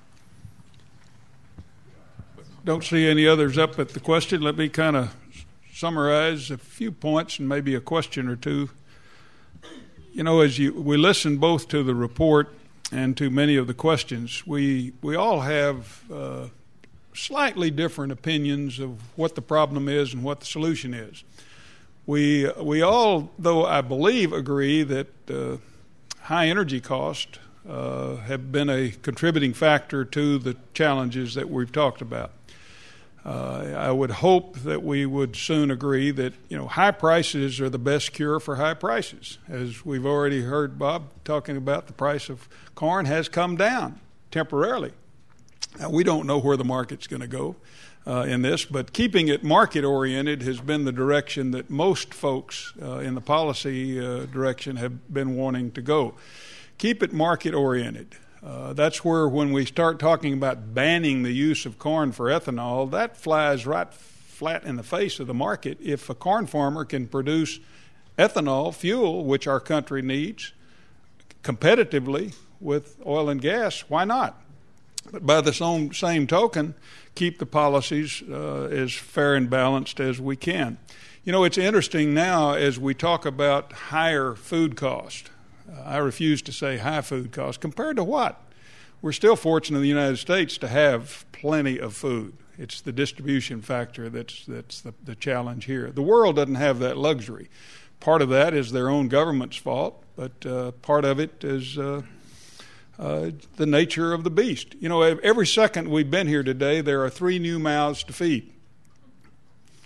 Don't see any others up at the question. Let me kind of summarize a few points and maybe a question or two. You know, as we listen both to the report and to many of the questions, we all have slightly different opinions of what the problem is and what the solution is. We all, though I believe, agree that high energy costs have been a contributing factor to the challenges that we've talked about. I would hope that we would soon agree that, you know, high prices are the best cure for high prices. As we've already heard Bob talking about, the price of corn has come down temporarily. Now, we don't know where the market's going to go in this, but keeping it market-oriented has been the direction that most folks in the policy direction have been wanting to go. Keep it market-oriented. That's where when we start talking about banning the use of corn for ethanol, that flies right flat in the face of the market. If a corn farmer can produce ethanol fuel, which our country needs, competitively with oil and gas, why not? But by the same token, keep the policies as fair and balanced as we can. You know, it's interesting now as we talk about higher food cost. I refuse to say high food costs. Compared to what? We're still fortunate in the United States to have plenty of food. It's the distribution factor that's the challenge here. The world doesn't have that luxury. Part of that is their own government's fault, but part of it is the nature of the beast. You know, every second we've been here today, there are 3 new mouths to feed.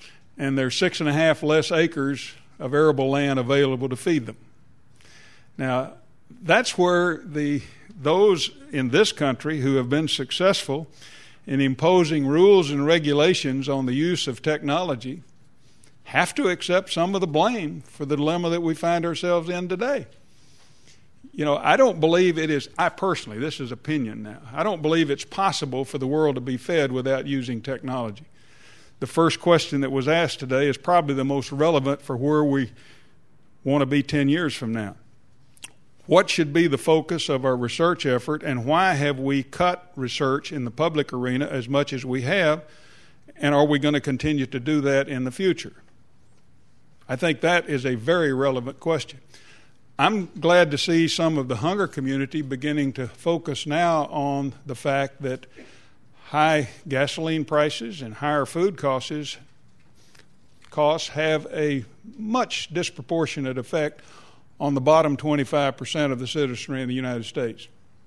and there's 6.5 less acres of arable land available to feed them. Now, that's where those in this country who have been successful in imposing rules and regulations on the use of technology have to accept some of the blame for the dilemma that we find ourselves in today. You know, I don't believe it is, I personally, this is opinion now, I don't believe it's possible for the world to be fed without using technology. The first question that was asked today is probably the most relevant for where we want to be 10 years from now. What should be the focus of our research effort, and why have we cut research in the public arena as much as we have, and are we going to continue to do that in the future? I think that is a very relevant question. I'm glad to see some of the hunger community beginning to focus now on the fact that high gasoline prices and higher food costs have a much disproportionate effect on the bottom 25% of the citizenry in the United States.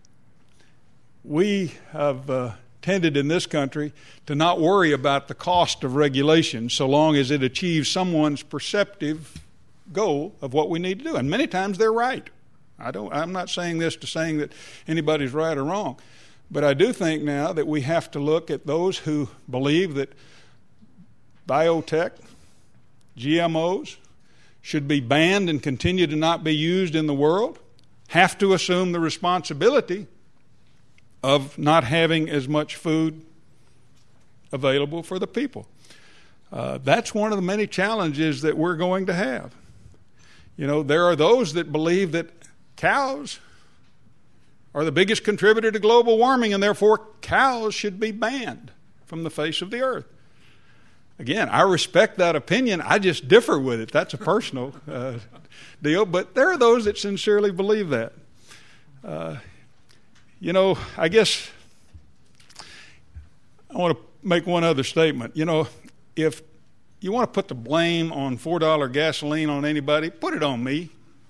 We have tended in this country to not worry about the cost of regulation so long as it achieves someone's perceptive goal of what we need to do. And many times they're right. I'm not saying this to saying that anybody's right or wrong. But I do think now that we have to look at those who believe that biotech, GMOs, should be banned and continue to not be used in the world, have to assume the responsibility of not having as much food available for the people. That's one of the many challenges that we're going to have. You know, there are those that believe that cows are the biggest contributor to global warming, and therefore cows should be banned from the face of the earth. Again, I respect that opinion. I just differ with it. That's a personal deal. But there are those that sincerely believe that. You know, I guess I want to make one other statement. You know, if you want to put the blame on $4 gasoline on anybody, put it on me.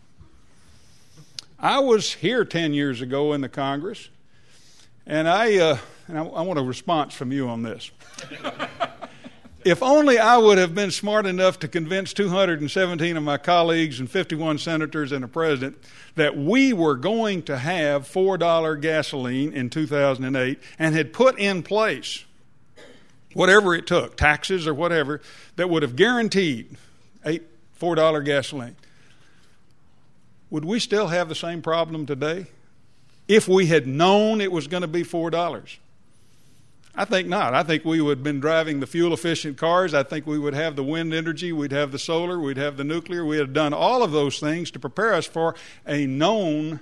I was here 10 years ago in the Congress, and I want a response from you on this. If only I would have been smart enough to convince 217 of my colleagues and 51 senators and a president that we were going to have $4 gasoline in 2008 and had put in place whatever it took, taxes or whatever, that would have guaranteed $4 gasoline, would we still have the same problem today if we had known it was going to be $4? I think not. I think we would have been driving the fuel-efficient cars. I think we would have the wind energy. We'd have the solar. We'd have the nuclear. We had done all of those things to prepare us for a known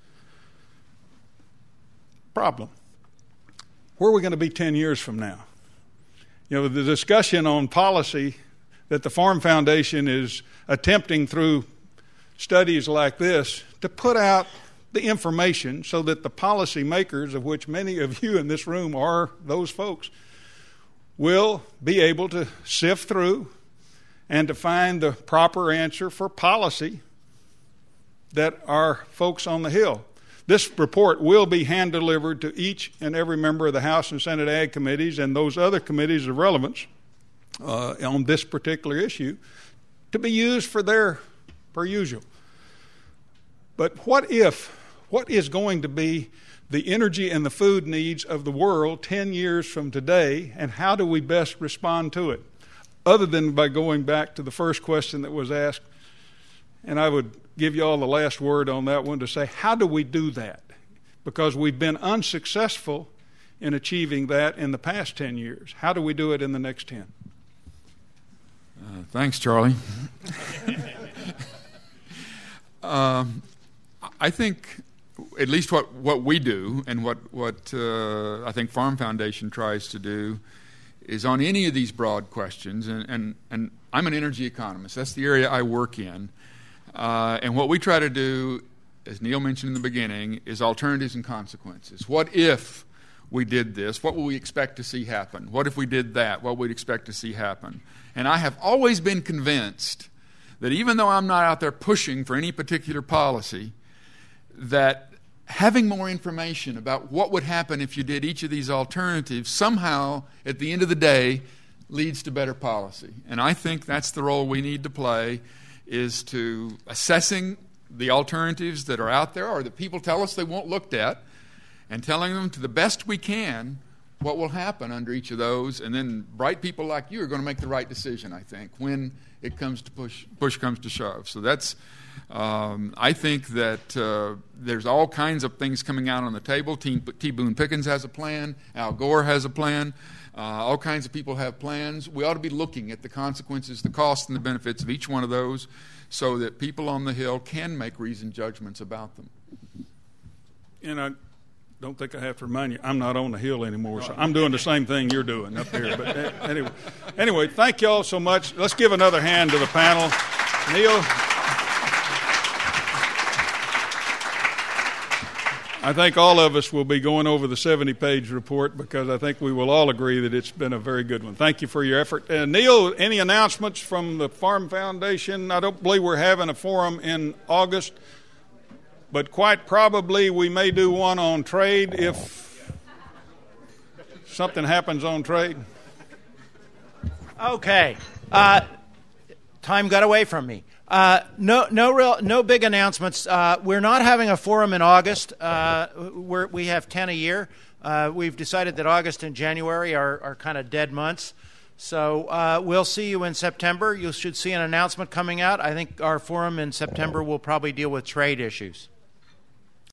problem. Where are we going to be 10 years from now? You know, the discussion on policy that the Farm Foundation is attempting through studies like this to put out the information so that the policy makers, of which many of you in this room are those folks, will be able to sift through and to find the proper answer for policy that our folks on the Hill. This report will be hand-delivered to each and every member of the House and Senate Ag Committees and those other committees of relevance on this particular issue to be used for their per usual. But what is going to be the energy and the food needs of the world 10 years from today, and how do we best respond to it? Other than by going back to the first question that was asked, and I would give you all the last word on that one to say, how do we do that? Because we've been unsuccessful in achieving that in the past 10 years. How do we do it in the next 10? Thanks, Charlie. I think at least what we do and what I think Farm Foundation tries to do is on any of these broad questions, and I'm an energy economist. That's the area I work in. And what we try to do, as Neil mentioned in the beginning, is alternatives and consequences. What if we did this? What would we expect to see happen? What if we did that? What would we expect to see happen? And I have always been convinced that even though I'm not out there pushing for any particular policy, that having more information about what would happen if you did each of these alternatives somehow, at the end of the day, leads to better policy. And I think that's the role we need to play, is to assessing the alternatives that are out there or that people tell us they won't looked at, and telling them to the best we can what will happen under each of those. And then bright people like you are going to make the right decision, I think, when it comes to push comes to shove. So that's, I think that there's all kinds of things coming out on the table. T. Boone Pickens has a plan. Al Gore has a plan. All kinds of people have plans. We ought to be looking at the consequences, the costs, and the benefits of each one of those so that people on the Hill can make reasoned judgments about them. And I don't think I have to remind you, I'm not on the Hill anymore, so I'm doing the same thing you're doing up here. But anyway, thank you all so much. Let's give another hand to the panel. Neil, I think all of us will be going over the 70-page report because I think we will all agree that it's been a very good one. Thank you for your effort. Neil, any announcements from the Farm Foundation? I don't believe we're having a forum in August, but quite probably we may do one on trade if something happens on trade. Okay. Time got away from me. No big announcements. We're not having a forum in August. We have 10 a year. We've decided that August and January are kind of dead months. So we'll see you in September. You should see an announcement coming out. I think our forum in September will probably deal with trade issues.